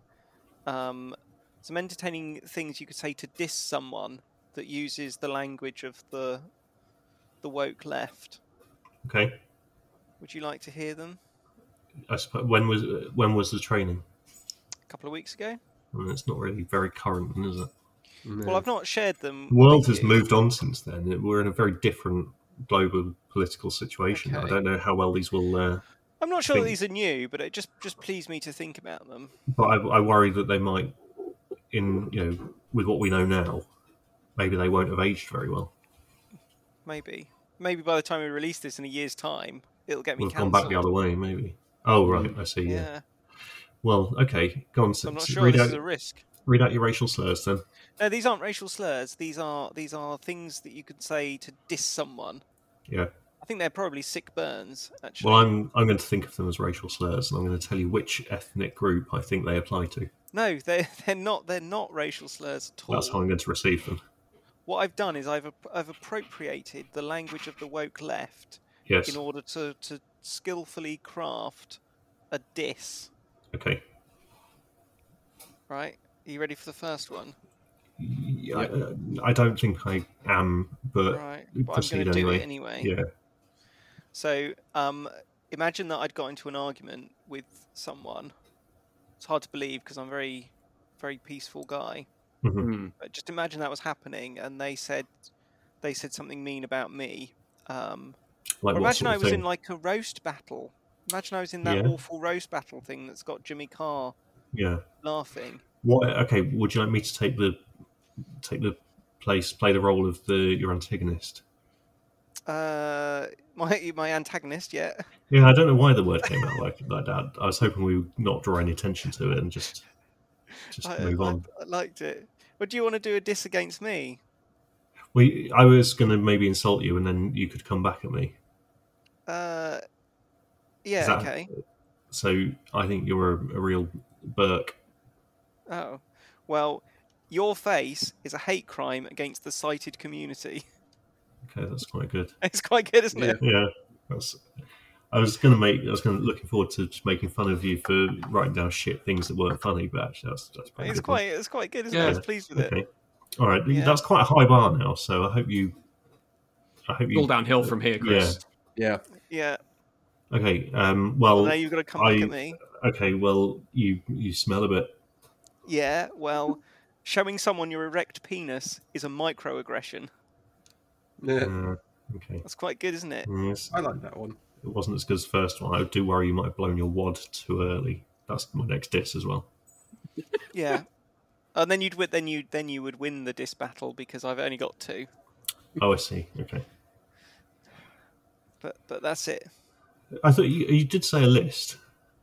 things you could say to diss someone that uses the language of the woke left. Okay. Would you like to hear them? I suppose, when was the training? A couple of weeks ago. Well, it's not really very current, is it? No. Well, I've not shared them. The world with has you. moved on since then. We're in a very different global political situation. Okay. I don't know how well these will. I'm not sure that think- these are new, but it just pleased me to think about them. But I worry that they might, with what we know now, maybe they won't have aged very well. Maybe by the time we release this in a year's time, it'll get me We've gone cancelled. back the other way, maybe. Oh, right, I see. Yeah. Well, okay, go on. So I'm not sure read this out, is a risk. read out your racial slurs then. No, these aren't racial slurs. These are things that you could say to diss someone. Yeah. I think they're probably sick burns. Actually, Well, I'm going to think of them as racial slurs, and I'm going to tell you which ethnic group I think they apply to. no, they're not. They're not racial slurs at all. That's how I'm going to receive them. What I've done is I've appropriated the language of the woke left Yes. in order to skillfully craft a diss. Okay. Right? Are you ready for the first one? Yeah, I don't think I am, but Right. But I'm proceed going to do anyway. it anyway. Yeah. So, imagine that I'd got into an argument with someone. It's hard to believe because I'm a very, very peaceful guy. Mhm. But just imagine that was happening, and they said something mean about me. Like Or what imagine sort I of was thing? in like a roast battle. Imagine I was in that Yeah. awful roast battle thing that's got Jimmy Carr Yeah. laughing. What? Okay. Would you like me to take the play the role of your antagonist? My antagonist, yeah. Yeah. I don't know why the word came out like that. I was hoping we would not draw any attention to it and just move on. I liked it. But do you want to do a diss against me? I was going to maybe insult you, and then you could come back at me. Yeah, Is that- okay. So I think you're a real Burke. Oh, well, your face is a hate crime against the sighted community. Okay, that's quite good. It's quite good, isn't it? Yeah, I was looking forward to just making fun of you for writing down shit things that weren't funny, but actually that's pretty It's good. quite good, isn't Yeah. it? I was pleased with it. Okay, all right. Yeah. That's quite a high bar now, so I hope you. All downhill from here, Chris. Yeah. Yeah. Okay. Well, Well. now you've got to come back at me. Okay. Well, you smell a bit. Yeah. Well, showing someone your erect penis is a microaggression. Yeah. Okay. That's quite good, isn't it? Yes. I like that one. It wasn't as good as the first one. I do worry you might have blown your wad too early. That's my next diss as well. Yeah, and then you would win the disc battle because I've only got 2. Oh, I see. Okay. But that's it. I thought you did say a list.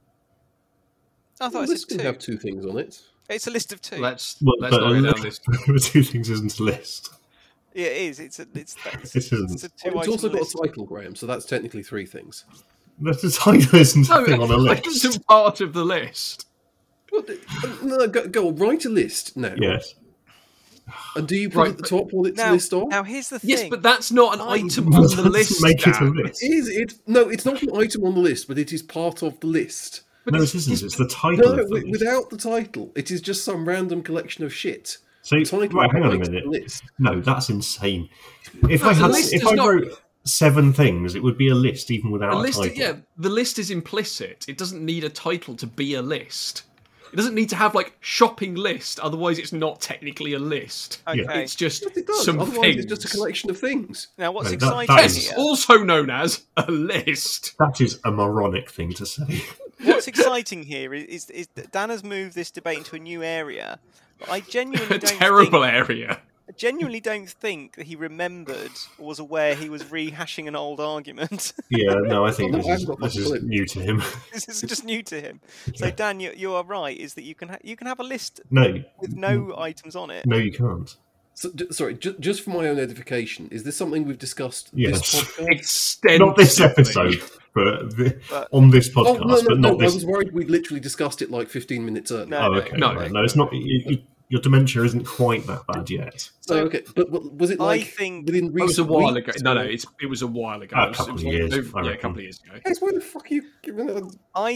I thought this I said 2. can have 2 things on it. It's a list of 2. Let's not go down this. 2 things isn't a list. Yeah, it is. It's a It isn't. it's a 2 It's also got list. a title, Graham, so that's technically 3 things. The title isn't a thing on a It list. isn't part of the list. No, go on, write a list now. Yes. And do you put it at the top what it's list on? Now here's the thing. Yes, but that's not an item on the list. Make it a Dan. list. No, it's not an item on the list, but it is part of the list. No, it isn't. It's the title. No, of the list. without the title, it is just some random collection of shit. So, The title right, hang on a writes the minute. list. No, that's insane. If No, I the had, list if is I not- wrote 7 things, it would be a list even without The a list, title. yeah, the list is implicit. It doesn't need a title to be a list. It doesn't need to have like shopping list, otherwise it's not technically a list. Okay. It's just Yes, it does. some Otherwise, things. it's just a collection of things. Now what's No, exciting that Yes, is- here? also known as a list. That is a moronic thing to say. What's exciting here is that Dan has moved this debate into a new area. But I genuinely A don't terrible think, area. I genuinely don't think that he remembered or was aware he was rehashing an old argument. Yeah, no, I think No, this I is, haven't got this much is clue. new to him. This is just new to him. So Yeah. Dan, you are right. Is that you can have a list No, with no items on it. no, you can't. So, sorry, just for my own edification, is this something we've discussed Yes. this podcast? Extensively. Not this episode, but But- on this Oh, podcast, but no, not I this. was worried we'd literally discussed it like 15 minutes earlier. No. Oh, okay. No. right. No, it's not. Your dementia isn't quite that bad yet. So, okay, but was it like think- within It was a recent while weeks, ago. No, or- it was a while ago. A It was- couple it was of like years, over- I yeah, a reckon. couple of years ago. Guys, why the fuck are you giving that?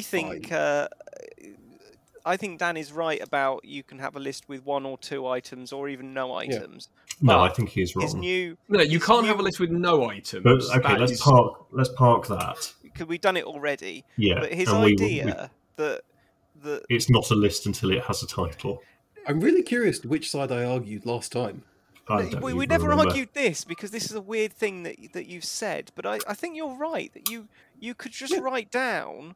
I think Dan is right about you can have a list with 1 or 2 items or even no items. No, But I think he is His wrong. new No, you It's can't new- have a list with no items. But okay, That let's is- park that. because we've done it already. Yeah, But his and idea that it's not a list until it has a title. I'm really curious which side I argued last time. I don't we even never remember. argued this because this is a weird thing that you've said. But I think you're right that you could just write down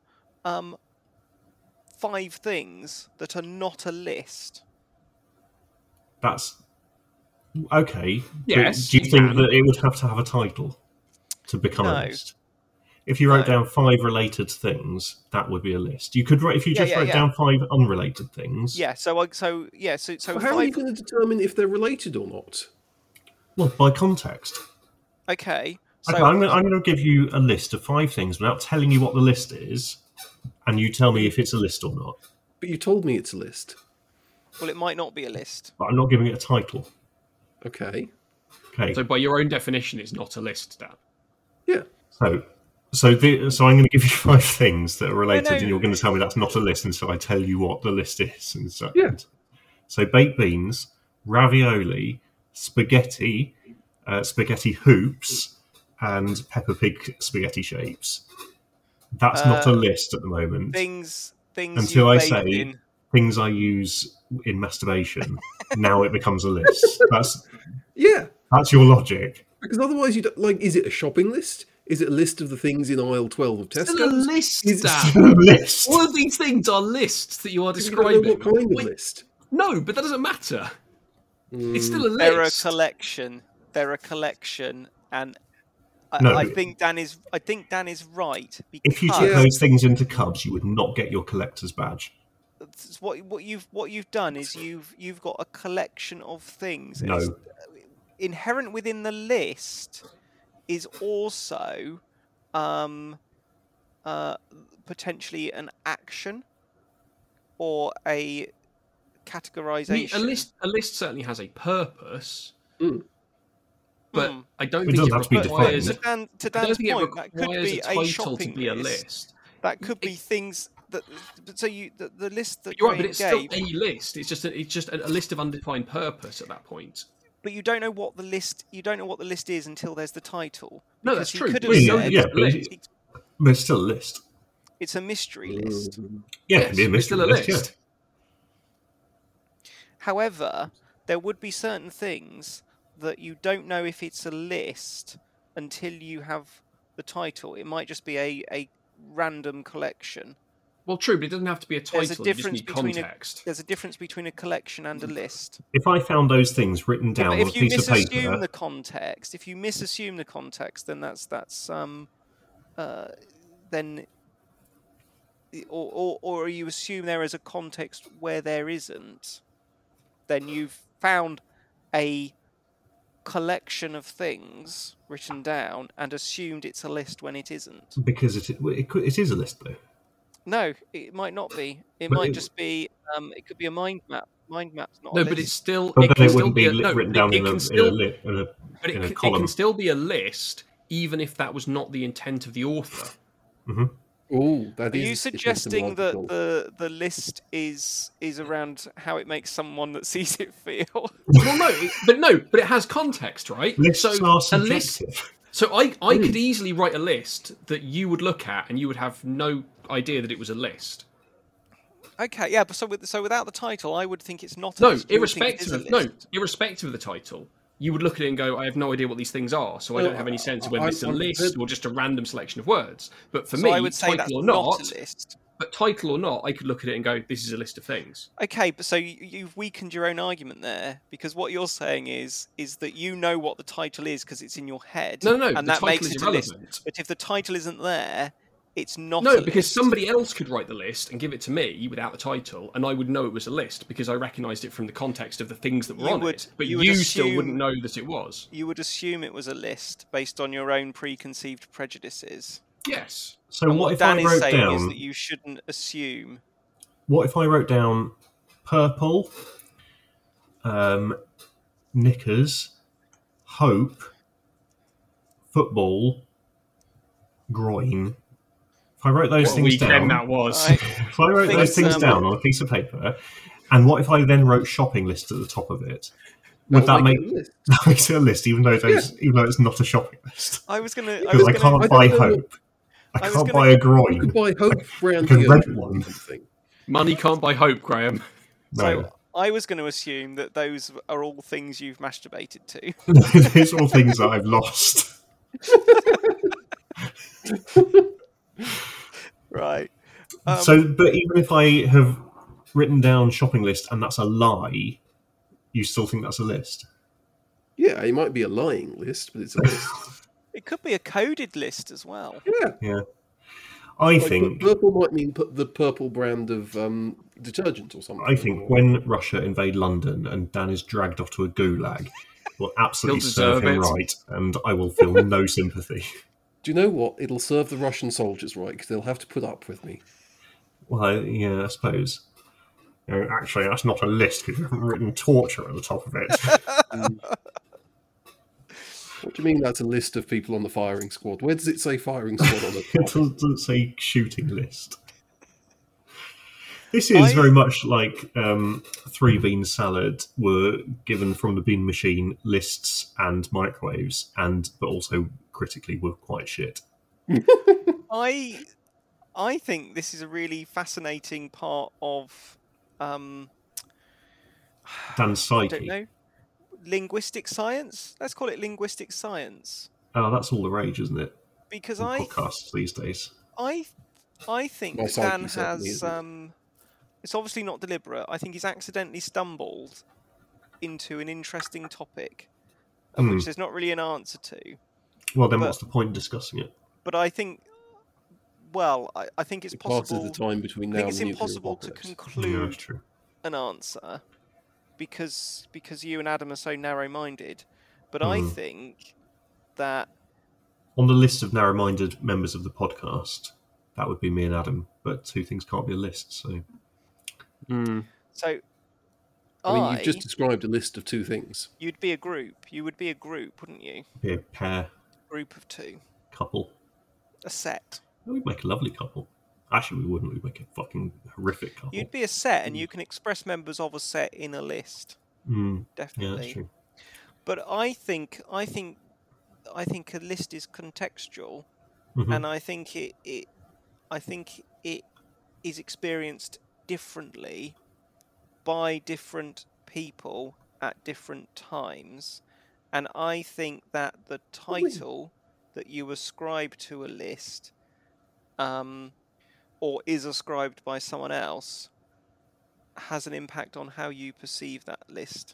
5 things that are not a list. That's okay. but Yes, do you you think can. that it would have to have a title to become No. a list? If you wrote No. down 5 related things, that would be a list. You could write if you Yeah, just yeah, wrote yeah. down 5 unrelated things. Yeah. So So how are you 5. going to determine if they're related or not? Well, by context. Okay. So Okay, I'm going to give you a list of 5 things without telling you what the list is, and you tell me if it's a list or not. But you told me it's a list. well, it might not be a list. But I'm not giving it a title. Okay. Okay. So by your own definition, it's not a list, Dan. Yeah. So I'm going to give you 5 things that are related, no. and you're going to tell me that's not a list until I tell you what the list is. And so, Yeah. So baked beans, ravioli, spaghetti, spaghetti hoops, and Peppa Pig spaghetti shapes. That's not a list at the moment. Things Until you I bathe say in. things I use in masturbation. Now it becomes a list. Yeah. That's your logic. Because otherwise, you don't, like, is it a shopping list? Is it a list of the things in aisle 12 of It's still a Tesco's? list, Is it Dan. Still a list. All of these things are lists that you are You don't describing. know what kind of Wait, list. no, but that doesn't matter. It's still a list. They're a collection. They're a collection, and No. I think Dan is. I think Dan is right because If you took those things into cubs, you would not get your collector's badge. what you've done is you've got a collection of things. No. It's- Inherent within the list is also potentially an action or a categorization. A list certainly has a purpose, Mm. but Mm. I don't It think doesn't it have to be requires. defined. To I don't Dan's think it point, that could requires be a title shopping to be a list. list. That could be things that. So the list that You're right, but Graham it's still gave, a list. It's just a list of undefined purpose at that point. but you don't know what the list. You don't know what the list is until there's the title. No, Because that's he true. could have Well, said yeah, it's a but list. But it's still a list. it's a mystery list. Yeah, it Yes, can be a it's mystery still a list. list. However, there would be certain things that you don't know if it's a list until you have the title. It might just be a random collection. Well, true, but it doesn't have to be a title. You just need context. There's a difference between a collection and a list. If I found those things written down on a piece of paper, if you misassume the context, then that's then, or you assume there is a context where there isn't, then you've found a collection of things written down and assumed it's a list when it isn't. Because it is a list, though. No, it might not be. It might just be. It could be a mind map. Mind map's not. No, a list. but it's still. But it wouldn't be written down in a column. It can still be a list, even if that was not the intent of the author. Mm-hmm. Oh, Are you suggesting that the list is around how it makes someone that sees it feel? Well, but it has context, right? Lists are A subjective. list. So I could easily write a list that you would look at, and you would have no idea that it was a list. Okay, yeah, but so without the title, I would think it's not a list. Irrespective of the title, you would look at it and go, I have no idea what these things are, so I don't have any sense of whether it's a list or just a random selection of words. But for me, I would say title or not a list. But title or not, I could look at it and go, this is a list of things. Okay, but so you've weakened your own argument there, because what you're saying is that you know what the title is because it's in your head. No, and that makes it irrelevant. a list. But if the title isn't there, it's not a list. No, because somebody else could write the list and give it to me without the title, and I would know it was a list because I recognised it from the context of the things that were on it. But you still wouldn't know that it was. You would assume it was a list based on your own preconceived prejudices. Yes. So what if I wrote down is that you shouldn't assume. What if I wrote down purple, knickers, hope, football, groin? If I wrote those things down, that was. If I wrote those things down on a piece of paper, and what if I then wrote shopping list at the top of it? Would that make it a list, even though it's not a shopping list? I can't buy hope. I can't buy a groin. You could buy hope brand. I can rent one. Money can't buy hope, Graham. No. So I was going to assume that those are all things you've masturbated to. These are all things that I've lost. Right. But even if I have written down shopping list and that's a lie, you still think that's a list? Yeah, it might be a lying list, but it's a list. It could be a coded list as well. Yeah. I think purple might mean the purple brand of detergent or something. I think when Russia invade London and Dan is dragged off to a gulag, will absolutely serve him right, and I will feel no sympathy. Do you know what? It'll serve the Russian soldiers right, because they'll have to put up with me. Well, yeah, I suppose. Actually, that's not a list because you haven't written torture at the top of it. What do you mean that's a list of people on the firing squad? Where does it say firing squad on the top? It doesn't say shooting list. This is very much like Three Bean Salad were given from the bean machine lists and microwaves, but also critically were quite shit. I think this is a really fascinating part of Dan's psyche. I don't know. Linguistic science? Let's call it linguistic science. Oh, that's all the rage, isn't it? Because podcasts these days. I think Dan has it's obviously not deliberate. I think he's accidentally stumbled into an interesting topic of which there's not really an answer to. Well, then what's the point in discussing it? But I think I think it's possible. Part of the time between now and it's impossible to conclude an answer. Because you and Adam are so narrow-minded, but I think that on the list of narrow-minded members of the podcast, that would be me and Adam. But two things can't be a list, so. So, I mean, you've just described a list of two things. You'd be a group. You would be a group, wouldn't you? Be a pair. Group of two. Couple. A set. We'd make a lovely couple. Actually, we wouldn't. We'd make a fucking horrific couple. You'd be a set, and you can express members of a set in a list. Definitely. Yeah, that's true. But I think a list is contextual, and I think it is experienced differently by different people at different times, and I think that the title that you ascribe to a list or is ascribed by someone else has an impact on how you perceive that list.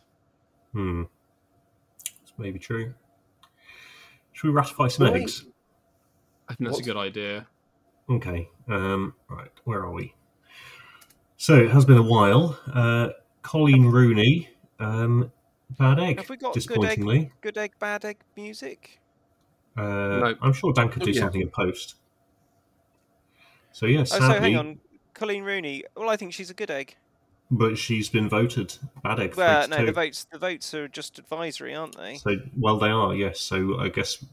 That's maybe true. Should we ratify some eggs? I think that's a good idea. Okay. Right, where are we? So it has been a while. Colleen Rooney, bad egg. Have we got disappointingly. good egg, bad egg music? No. I'm sure Dan could do something in post. So yeah, sadly. So hang on, Colleen Rooney. Well, I think she's a good egg. But she's been voted bad egg. Well, no, the votes are just advisory, aren't they? So they are, yes. So I guess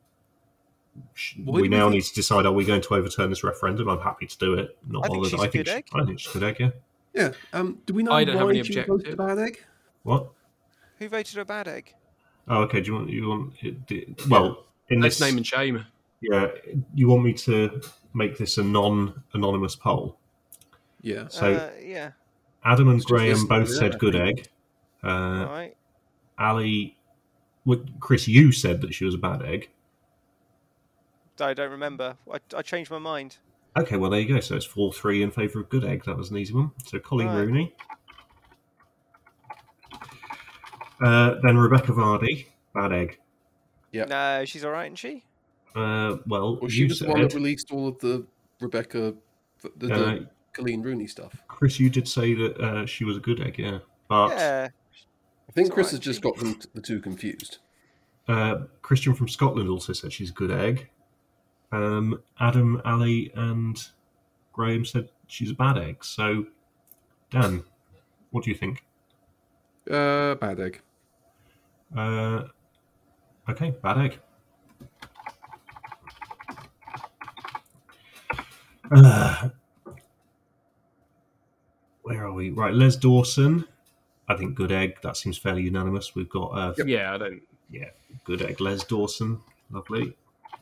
we now need to decide: are we going to overturn this referendum? I'm happy to do it. I think she's a good egg. I think she's a good egg. Yeah. Yeah. Do we know why she voted a bad egg? What? Who voted a bad egg? Oh, okay. Do you want it? Well, in Let's this name and shame. Yeah, you want me to make this a non-anonymous poll? Yeah. So yeah. Adam and Graham both said good egg. Right. Ali, Chris, you said that she was a bad egg. I don't remember. I changed my mind. Okay, well there you go. So it's 4-3 in favour of good egg. That was an easy one. So Colleen Rooney. Then Rebecca Vardy, bad egg. Yeah. No, she's all right, isn't she? Well, she was the one that released all of the Rebecca, the Colleen Rooney stuff. Chris, you did say that she was a good egg, yeah. But yeah. I think Chris has just got the two confused. Christian from Scotland also said she's a good egg. Adam, Ali, and Graham said she's a bad egg. So, Dan, what do you think? Bad egg. Okay, bad egg. Where are we? Right, Les Dawson. I think good egg. That seems fairly unanimous. We've got good egg. Les Dawson, lovely.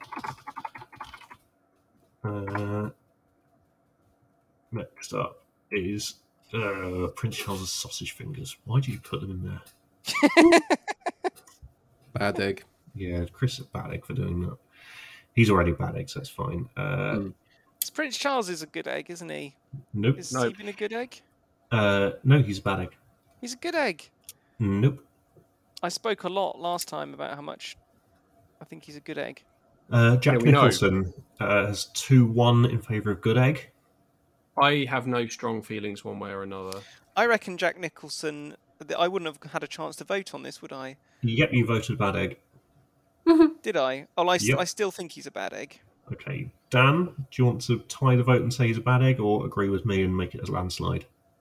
Next up is Prince Charles's sausage fingers. Why do you put them in there? Bad egg. Yeah, Chris is a bad egg for doing that. He's already a bad egg, so that's fine. Prince Charles is a good egg, isn't he? Nope. Has he been a good egg? No, he's a bad egg. He's a good egg. Nope. I spoke a lot last time about how much I think he's a good egg. Jack Nicholson has 2-1 in favour of good egg. I have no strong feelings one way or another. I reckon Jack Nicholson... I wouldn't have had a chance to vote on this, would I? Yep, you voted bad egg. Did I? Oh, I still think he's a bad egg. Okay. Dan, do you want to tie the vote and say he's a bad egg, or agree with me and make it a landslide?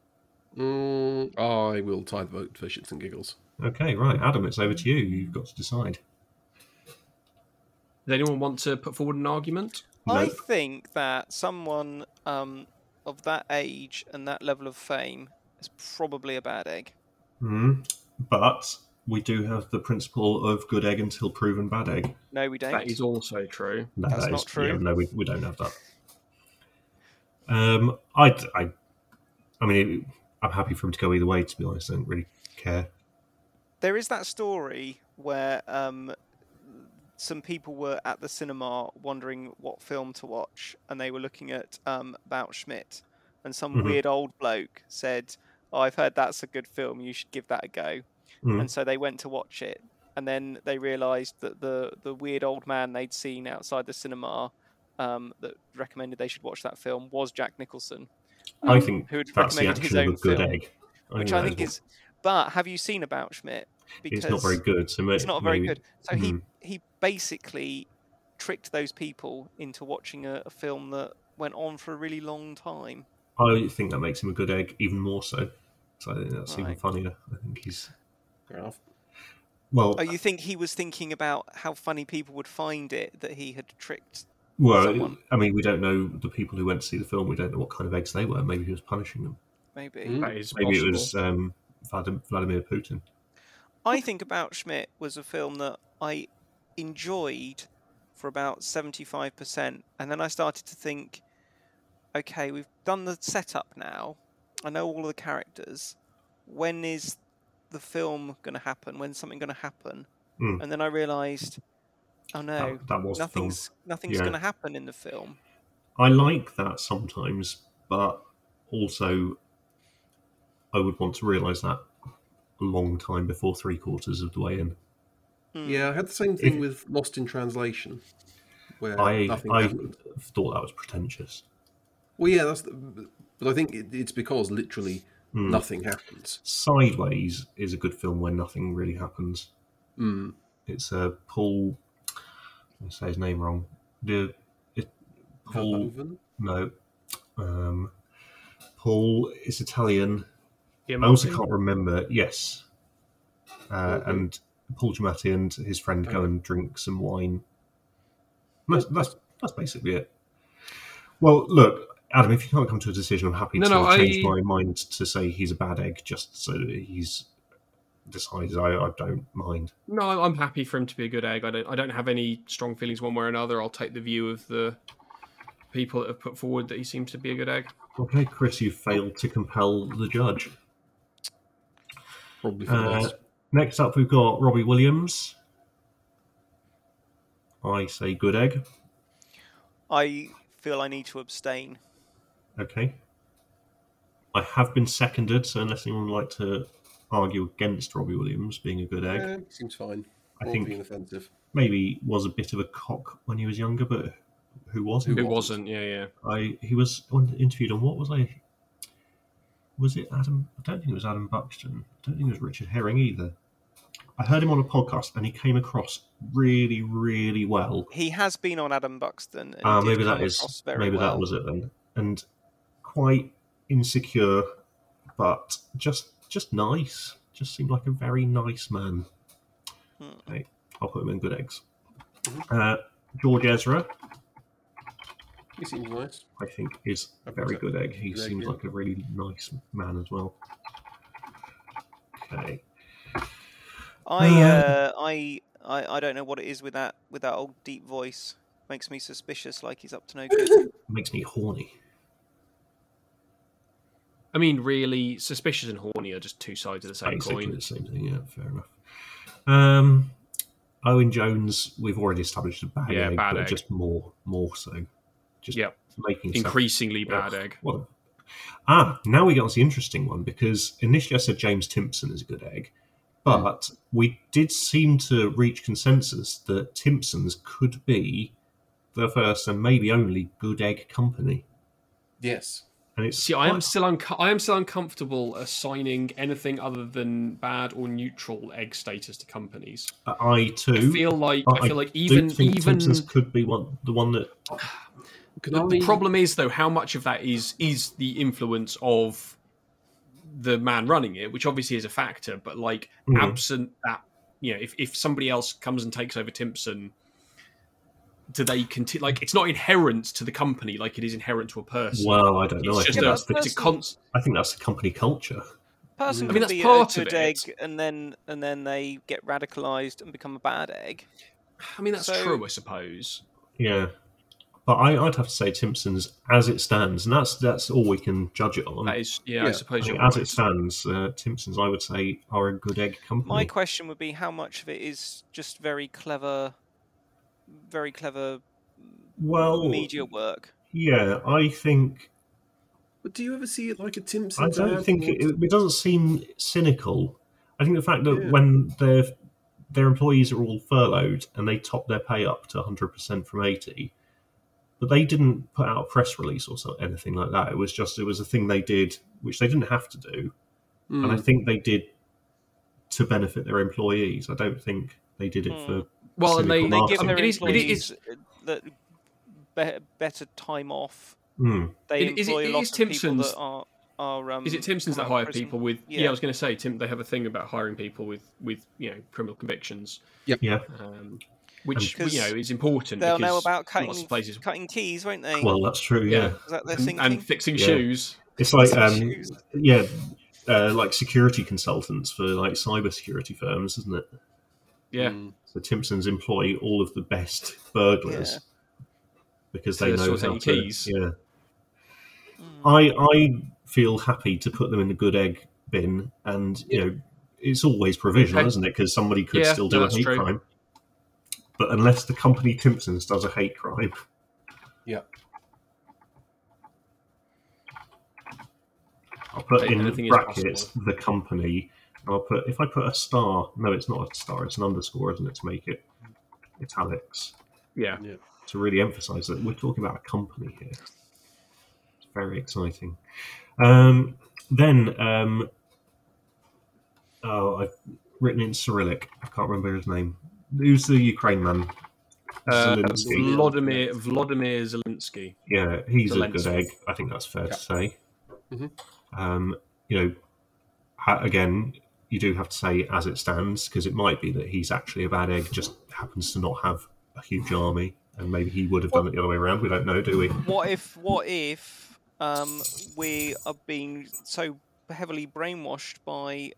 I will tie the vote for shits and giggles. Okay, right. Adam, it's over to you. You've got to decide. Does anyone want to put forward an argument? No. I think that someone of that age and that level of fame is probably a bad egg. But we do have the principle of good egg until proven bad egg. No, we don't. That is also true. No, that's not true. Yeah, no, we don't have that. I mean, I'm happy for him to go either way, to be honest. I don't really care. There is that story where some people were at the cinema wondering what film to watch, and they were looking at About Schmidt, and some weird old bloke said, "Oh, I've heard that's a good film. You should give that a go." And so they went to watch it, and then they realised that the weird old man they'd seen outside the cinema that recommended they should watch that film was Jack Nicholson. I think who had that's recommended the his own of a good film, egg. Which I think is. But have you seen About Schmidt? Because it's not very good. So it's not very good. So he basically tricked those people into watching a film that went on for a really long time. I think that makes him a good egg even more so. So I think that's even funnier. I think he's... Fair enough. Well, you think he was thinking about how funny people would find it that he had tricked someone? I mean, we don't know the people who went to see the film. We don't know what kind of eggs they were. Maybe he was punishing them. Maybe. That is Maybe possible. It was Vladimir Putin. I think About Schmidt was a film that I enjoyed for about 75%. And then I started to think, okay, we've done the setup now. I know all of the characters. When is the film going to happen? When's something going to happen? And then I realised, oh no, that was nothing's going to happen in the film. I like that sometimes, but also I would want to realise that a long time before 3/4 of the way in. Yeah, I had the same thing with Lost in Translation, where nothing happened. I thought that was pretentious. Well, yeah, but I think it's because literally nothing happens. Sideways is a good film where nothing really happens. Mm. It's Paul. I'm going to say his name wrong. Paul. Verhoeven? No. Paul is Italian. Yeah, I also can't remember. Yes. And Paul Giamatti and his friend go and drink some wine. That's basically it. Well, look, Adam, if you can't come to a decision, I'm happy to change my mind to say he's a bad egg, just so that he's decided. I don't mind. No, I'm happy for him to be a good egg. I don't have any strong feelings one way or another. I'll take the view of the people that have put forward that he seems to be a good egg. Okay, Chris, you failed to compel the judge. Probably for the best. Next up, we've got Robbie Williams. I say good egg. I feel I need to abstain. Okay. I have been seconded, so unless anyone would like to argue against Robbie Williams being a good egg. Yeah, seems fine. I think being offensive. Maybe was a bit of a cock when he was younger, but who wasn't? Who wasn't? Yeah. He was interviewed on what was I? Was it Adam? I don't think it was Adam Buxton. I don't think it was Richard Herring either. I heard him on a podcast, and he came across really, really well. He has been on Adam Buxton. And maybe that was it then. And quite insecure, but just nice. Just seemed like a very nice man. Okay, I'll put him in good eggs. George Ezra. He seems nice. I think is a very good egg. He seems like a really nice man as well. Okay. I don't know what it is with that old deep voice. Makes me suspicious, like he's up to no good. Makes me horny. I mean, really, suspicious and horny are just two sides of the same coin. The same thing, yeah, fair enough. Owen Jones, we've already established a bad egg, but egg. Just more so. Just making increasingly bad egg. Now we get on to the interesting one, because initially I said James Timpson is a good egg, but we did seem to reach consensus that Timpson's could be the first and maybe only good egg company. Yes. And I am still uncomfortable assigning anything other than bad or neutral egg status to companies. I too. I feel like even Timpson's could be the one that. The problem is, though, how much of that is the influence of the man running it, which obviously is a factor, but absent that, if somebody else comes and takes over Timpson, do they continue? It's not inherent to the company like it is inherent to a person. Well, I don't know. I think that's the company culture. Person that's be part a of good it. Egg, and then they get radicalized and become a bad egg. I mean, that's true, I suppose. Yeah. But I'd have to say Timpson's as it stands, and that's all we can judge it on. That is, I suppose you're as right. it stands, Timpson's, I would say, are a good egg company. My question would be, how much of it is just very clever media work? Yeah, I think. But do you ever see it like a Timpson? I don't think it doesn't seem cynical. I think the fact that when their employees are all furloughed and they top their pay up to 100% from 80%. But they didn't put out a press release or anything like that. It was a thing they did, which they didn't have to do. And I think they did to benefit their employees. I don't think they did it for. Well, and they give their employees better time off. They employ lots of people that are. Is it Timpson's that hire people with? Yeah, I was going to say, they have a thing about hiring people with criminal convictions. Yep. Yeah. Which is important. They'll know about cutting keys, won't they? Well, that's true. Yeah. Is that their thinking? And fixing shoes. It's like like security consultants for cyber security firms, isn't it? Yeah. So Timpson's employ all of the best burglars because they know how to. Keys. Yeah. I feel happy to put them in the good egg bin, and it's always provisional, isn't it? Because somebody could still do a hate crime. But unless the company Timpson's does a hate crime, I'll put in Anything is brackets possible. the company. And if I put a star, no, it's not a star, it's an underscore, isn't it, to make it italics. Yeah. To really emphasise that we're talking about a company here. It's very exciting. I've written in Cyrillic. I can't remember his name. Who's the Ukraine man? Zelensky. Vladimir Zelensky. Yeah, he's Zelensky. a good egg. I think that's fair to say. Mm-hmm. Again, you do have to say as it stands, because it might be that he's actually a bad egg, just happens to not have a huge army, and maybe he would have done it the other way around. We don't know, do we? What if we are being so heavily brainwashed by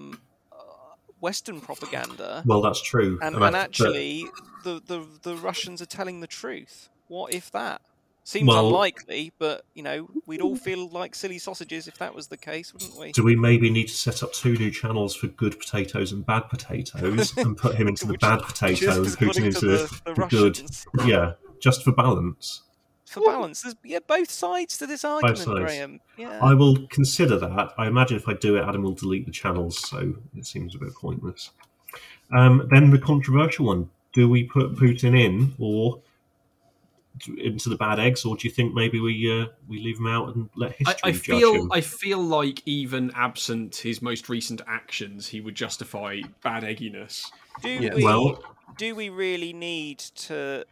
Western propaganda? Well, that's true. And actually, the Russians are telling the truth. What if that? Seems unlikely, but, we'd all feel like silly sausages if that was the case, wouldn't we? Do we maybe need to set up 2 new channels for good potatoes and bad potatoes and put him into the bad potato and Putin into the good? Yeah, just for balance. For balance. There's both sides to this argument, Graham. Yeah. I will consider that. I imagine if I do it, Adam will delete the channels, so it seems a bit pointless. Then the controversial one. Do we put Putin in or into the bad eggs, or do you think maybe we leave him out and let history judge him? I feel like even absent his most recent actions, he would justify bad egginess. Do we really need to?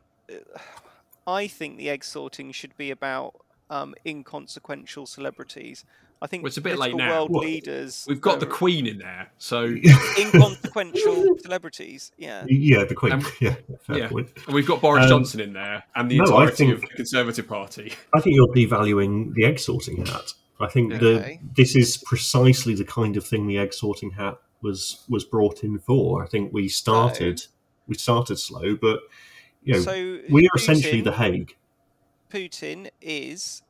I think the egg sorting should be about inconsequential celebrities. I think it's a bit late now. World leaders. We've got the Queen in there, so inconsequential celebrities. Yeah. Yeah, the Queen. Fair point. And we've got Boris Johnson in there, and the entirety of the Conservative Party. I think you're devaluing the egg sorting hat. I think this is precisely the kind of thing the egg sorting hat was brought in for. I think we started slow, but we are essentially The Hague. Putin is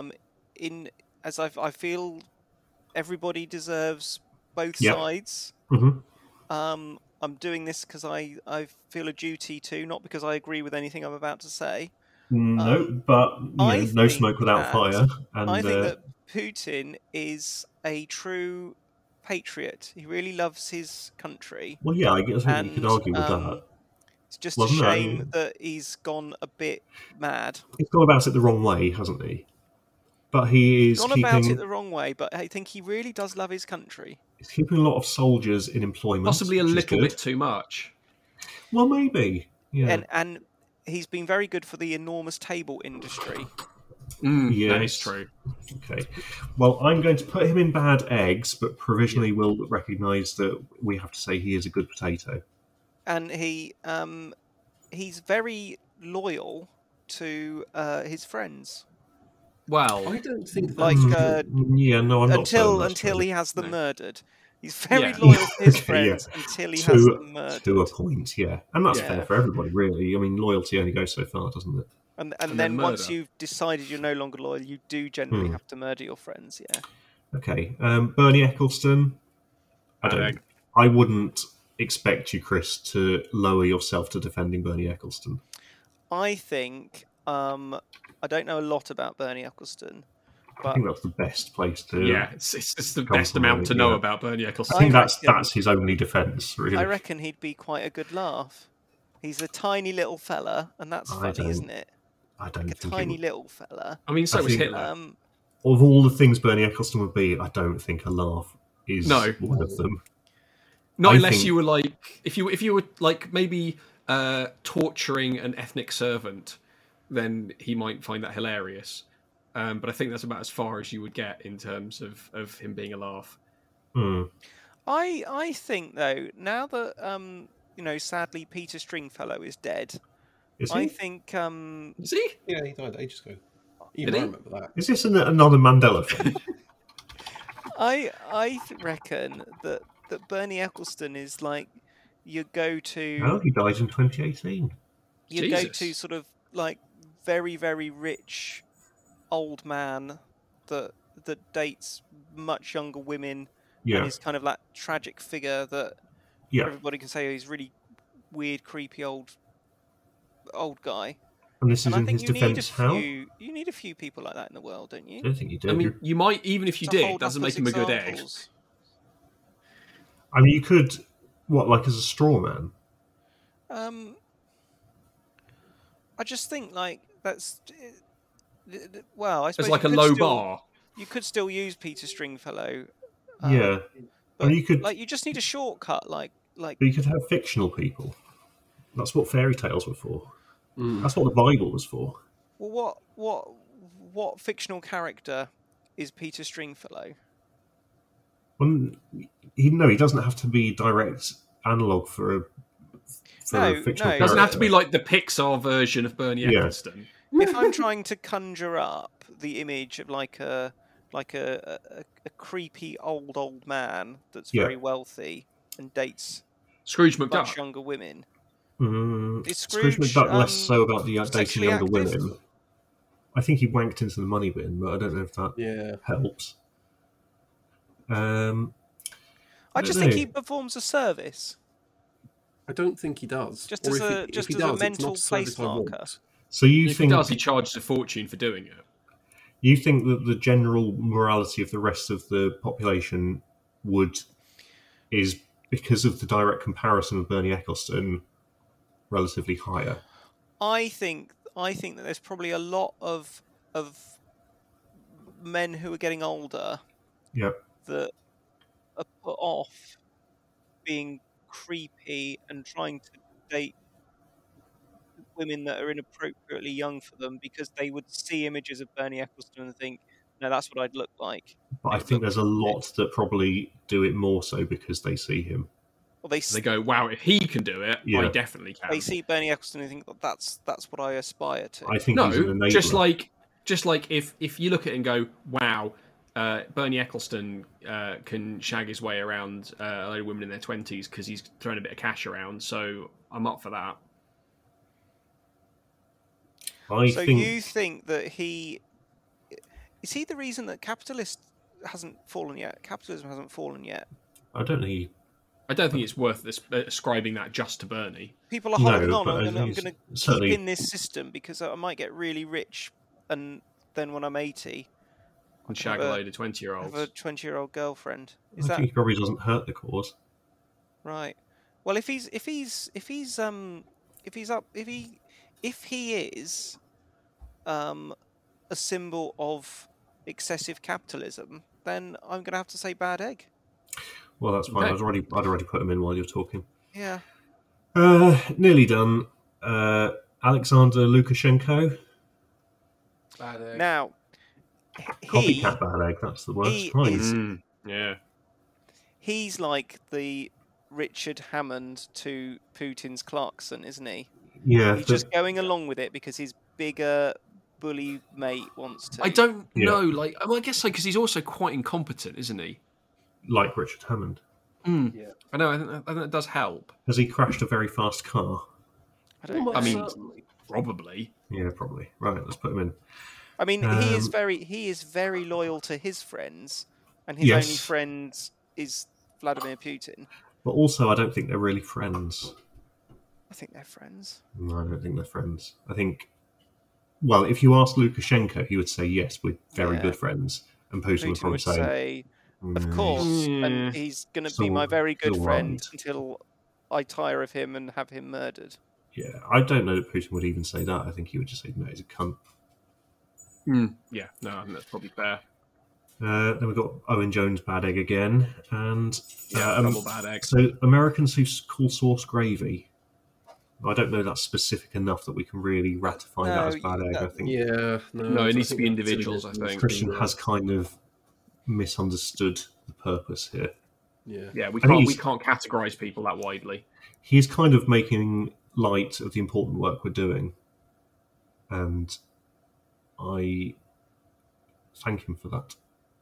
as I feel everybody deserves both sides. Mm-hmm. I'm doing this because I feel a duty to, not because I agree with anything I'm about to say. No, but no smoke without fire. And I think that Putin is a true patriot. He really loves his country. Well, yeah, I guess you could argue with that. It's just a shame that he's gone a bit mad. He's gone about it the wrong way, hasn't he? But he is about it the wrong way, but I think he really does love his country. He's keeping a lot of soldiers in employment. Possibly a little bit too much. Well, maybe. Yeah. And he's been very good for the enormous table industry. Yes. That is true. Okay. Well, I'm going to put him in bad eggs, but provisionally will recognise that we have to say he is a good potato. And he's very loyal to his friends. Well, I don't think like I'm not until he has them murdered. He's very loyal to his friends until he has them murdered. To a point, and that's fair for everybody, really. I mean, loyalty only goes so far, doesn't it? And then once you've decided you're no longer loyal, you do generally have to murder your friends. Yeah. Okay, Bernie Ecclestone. I wouldn't expect you, Chris, to lower yourself to defending Bernie Ecclestone. I think. I don't know a lot about Bernie Ecclestone. But I think that's the best place to. Yeah, it's the best amount to know about Bernie Ecclestone. I think that's his only defence, really. I reckon he'd be quite a good laugh. He's a tiny little fella, and that's funny, isn't it? I don't think a tiny little fella. I mean, so was Hitler. Of all the things Bernie Ecclestone would be, I don't think a laugh is one of them. Not unless you were like, if you were like maybe torturing an ethnic servant, then he might find that hilarious. But I think that's about as far as you would get in terms of him being a laugh. I think though, now that sadly Peter Stringfellow is dead. Is he? I think is he? Yeah, he died ages ago. I remember that. Is this another Mandela thing? I reckon that Bernie Ecclestone is like your go-to. Oh, he died in 2018. Your go-to sort of like very, very rich old man that dates much younger women and is kind of that tragic figure that everybody can say he's really weird, creepy old guy. And this is in his defence. How? You need a few people like that in the world, don't you? I don't think you do. I mean, you might, even if you did, doesn't make him a good egg. I mean, you could, like as a straw man? I just think that's. Well, I suppose it's like a low bar. You could still use Peter Stringfellow. Yeah, but I mean, you could. You just need a shortcut, But you could have fictional people. That's what fairy tales were for. That's what the Bible was for. Well, what fictional character is Peter Stringfellow? Well, he doesn't have to be direct analog for a fictional character. It doesn't have to be like the Pixar version of Bernie Eccleston. If I'm trying to conjure up the image of a creepy old man that's very wealthy and dates Scrooge McDuck, much younger women. Is Scrooge McDuck less so about the dating younger women? I think he wanked into the money bin, but I don't know if that helps. I just think he performs a service. I don't think he does. Just as a mental place marker. So you if think he does, he charges a fortune for doing it. You think that the general morality of the rest of the population is because of the direct comparison of Bernie Eccleston relatively higher? I think that there's probably a lot of men who are getting older that are put off being creepy and trying to date women that are inappropriately young for them because they would see images of Bernie Eccleston and think, no, that's what I'd look like. But I think there's a lot that probably do it more so because they see him. Well, they go, wow, if he can do it, I definitely can. They see Bernie Eccleston and think, that's what I aspire to. I think he's an enabler. just like if you look at it and go, wow, Bernie Eccleston can shag his way around a load of women in their 20s because he's throwing a bit of cash around, so I'm up for that. You think that is he the reason that capitalism hasn't fallen yet? I don't think it's worth ascribing that just to Bernie. People are holding on. I'm going to keep in this system because I might get really rich, and then when I'm 80, and shag a load of 20-year-olds. Have a 20-year-old girlfriend. I think he probably doesn't hurt the cause. Right. Well, if he is a symbol of excessive capitalism, then I'm going to have to say bad egg. Well, that's fine. Okay. I'd already put him in while you're talking. Yeah. Nearly done. Alexander Lukashenko. Bad egg. Now, copycat bad egg. That's the word. Yeah. He's like the Richard Hammond to Putin's Clarkson, isn't he? Yeah. He's just going along with it because his bigger bully mate wants to. I don't know. I guess so, because he's also quite incompetent, isn't he? Like Richard Hammond. Yeah. I know. I think that does help. Has he crashed a very fast car? I mean, probably. Yeah, probably. Right. Let's put him in. I mean, he is very loyal to his friends, and his only friend is Vladimir Putin. But also, I don't think they're really friends. I think they're friends. No, I don't think they're friends. I think, well, if you ask Lukashenko, he would say, yes, we're very good friends. And Putin would probably say, of course, and he's going to be my very good friend until I tire of him and have him murdered. Yeah, I don't know that Putin would even say that. I think he would just say, no, he's a cunt. Yeah, no, I think that's probably fair. Then we've got Owen Jones bad egg again. And double bad egg. So Americans who call sauce gravy. I don't know that's specific enough that we can really ratify that as bad egg. I think. Yeah, no, it needs to be individuals. I think Christian has kind of misunderstood the purpose here. Yeah, we can't categorize people that widely. He's kind of making light of the important work we're doing, and I thank him for that.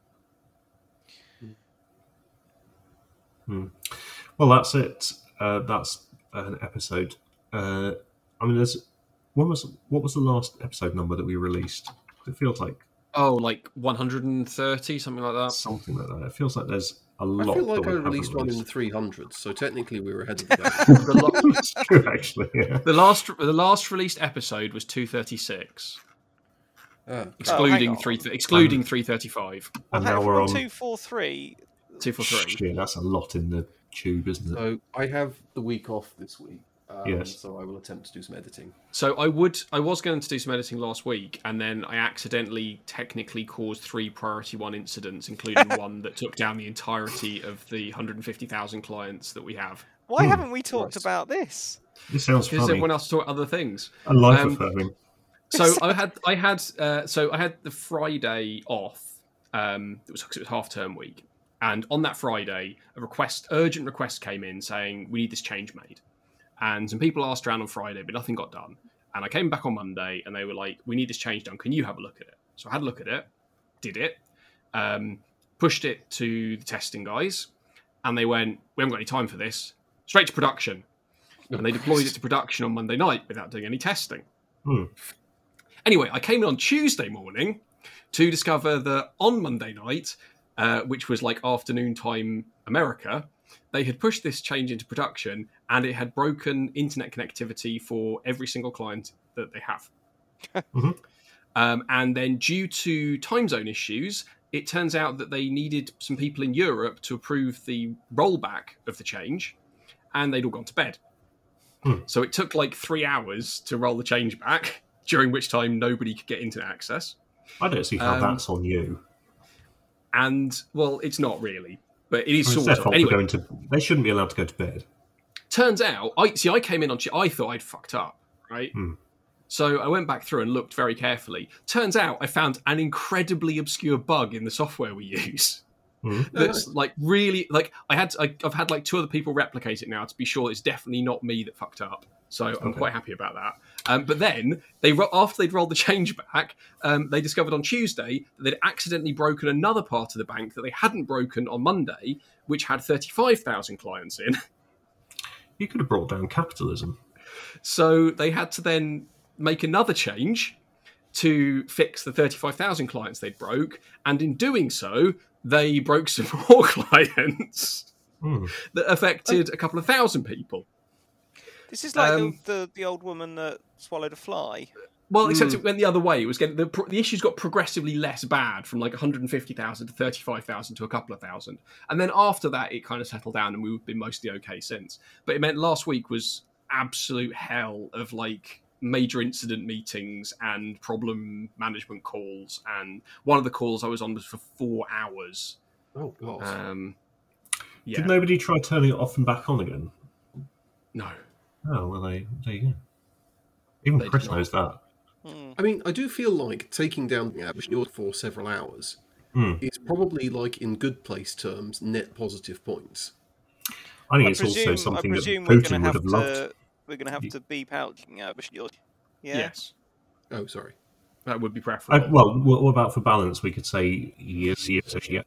Well, that's it. That's an episode. I mean, what was the last episode number that we released? It feels like Oh, like 130, something like that. Something like that. It feels like there's a lot. I feel like I released one in the 300s, so technically we were ahead of the game. That's true, actually. Yeah. The last released episode was 236, excluding 335. And now we're on 243. 243. Yeah, that's a lot in the tube, isn't it? So I have the week off this week. Yes. So I will attempt to do some editing. So I was going to do some editing last week, and then I accidentally technically caused 3 priority 1 incidents, including one that took down the entirety of the 150,000 clients that we have. Why haven't we talked about this? This sounds funny. Because everyone else talked other things. A life affirming. So I had the Friday off. It was because it was half term week, and on that Friday, urgent request came in saying we need this change made. And some people asked around on Friday, but nothing got done. And I came back on Monday, and they were like, we need this change done. Can you have a look at it? So I had a look at it, did it, pushed it to the testing guys, and they went, we haven't got any time for this. Straight to production. And they deployed it to production on Monday night without doing any testing. Anyway, I came in on Tuesday morning to discover that on Monday night, which was like afternoon time America, they had pushed this change into production, and it had broken internet connectivity for every single client that they have. And then due to time zone issues, it turns out that they needed some people in Europe to approve the rollback of the change, and they'd all gone to bed. So it took like 3 hours to roll the change back, during which time nobody could get internet access. I don't see how that's on you. And, well, it's not really. But it is It's sort their of. fault Anyway, they shouldn't be allowed to go to bed. turns out, I came in on. I thought I'd fucked up, right? So I went back through and looked very carefully. Turns out I found an incredibly obscure bug in the software we use. That's like really like I've had like 2 other people replicate it now to be sure it's definitely not me that fucked up. So I'm quite happy about that. But then after they'd rolled the change back, they discovered on Tuesday that they'd accidentally broken another part of the bank that they hadn't broken on Monday, which had 35,000 clients in. You could have brought down capitalism. So they had to then make another change to fix the 35,000 clients they broke, and in doing so, they broke some more clients that affected a couple of thousand people. This is like the old woman that swallowed a fly. Well, except it went the other way. It was getting the issues got progressively less bad, from like 150,000 to 35,000 to a couple of thousand, and then after that, it kind of settled down, and we've been mostly okay since. But it meant last week was absolute hell of like major incident meetings and problem management calls, and one of the calls I was on was for 4 hours. Oh god! Yeah. Did nobody try turning it off and back on again? No. Oh well, there you go. Even Chris knows that. I mean, I do feel like taking down the app for several hours is probably, like in good place terms, net positive points. I think it's also something that Putin would have loved. We're going to have to beep out. Yeah. Yes. Oh, sorry. That would be preferable. Well, what about for balance? We could say yes, and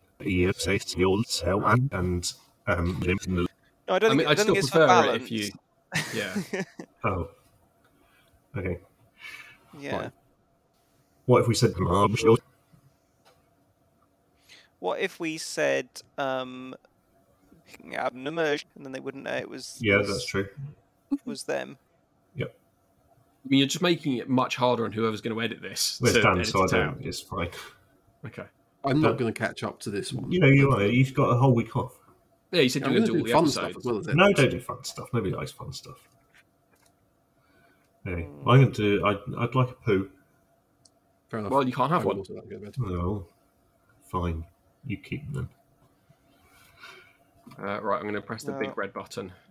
No, I don't think, I'd still it's prefer for balance. it if you. Yeah. Oh. Okay. Yeah. Fine. What if we said What if we said and then they wouldn't know it was. Yeah, that's true. Was them. Yep. I mean, you're just making it much harder on whoever's going to edit this. Well, it's done, so I don't. It's fine. Okay. I'm not going to catch up to this one. You know, you've got a whole week off. Yeah, you said you were going to do all the fun episodes. stuff as well as No, don't do fun stuff. Nobody likes fun stuff. Anyway, I'm going to do. I'd like a poo. Fair enough. Well, you can't have I would one. also like to go to bed. No, fine. You keep them. Right, I'm going to press the big red button.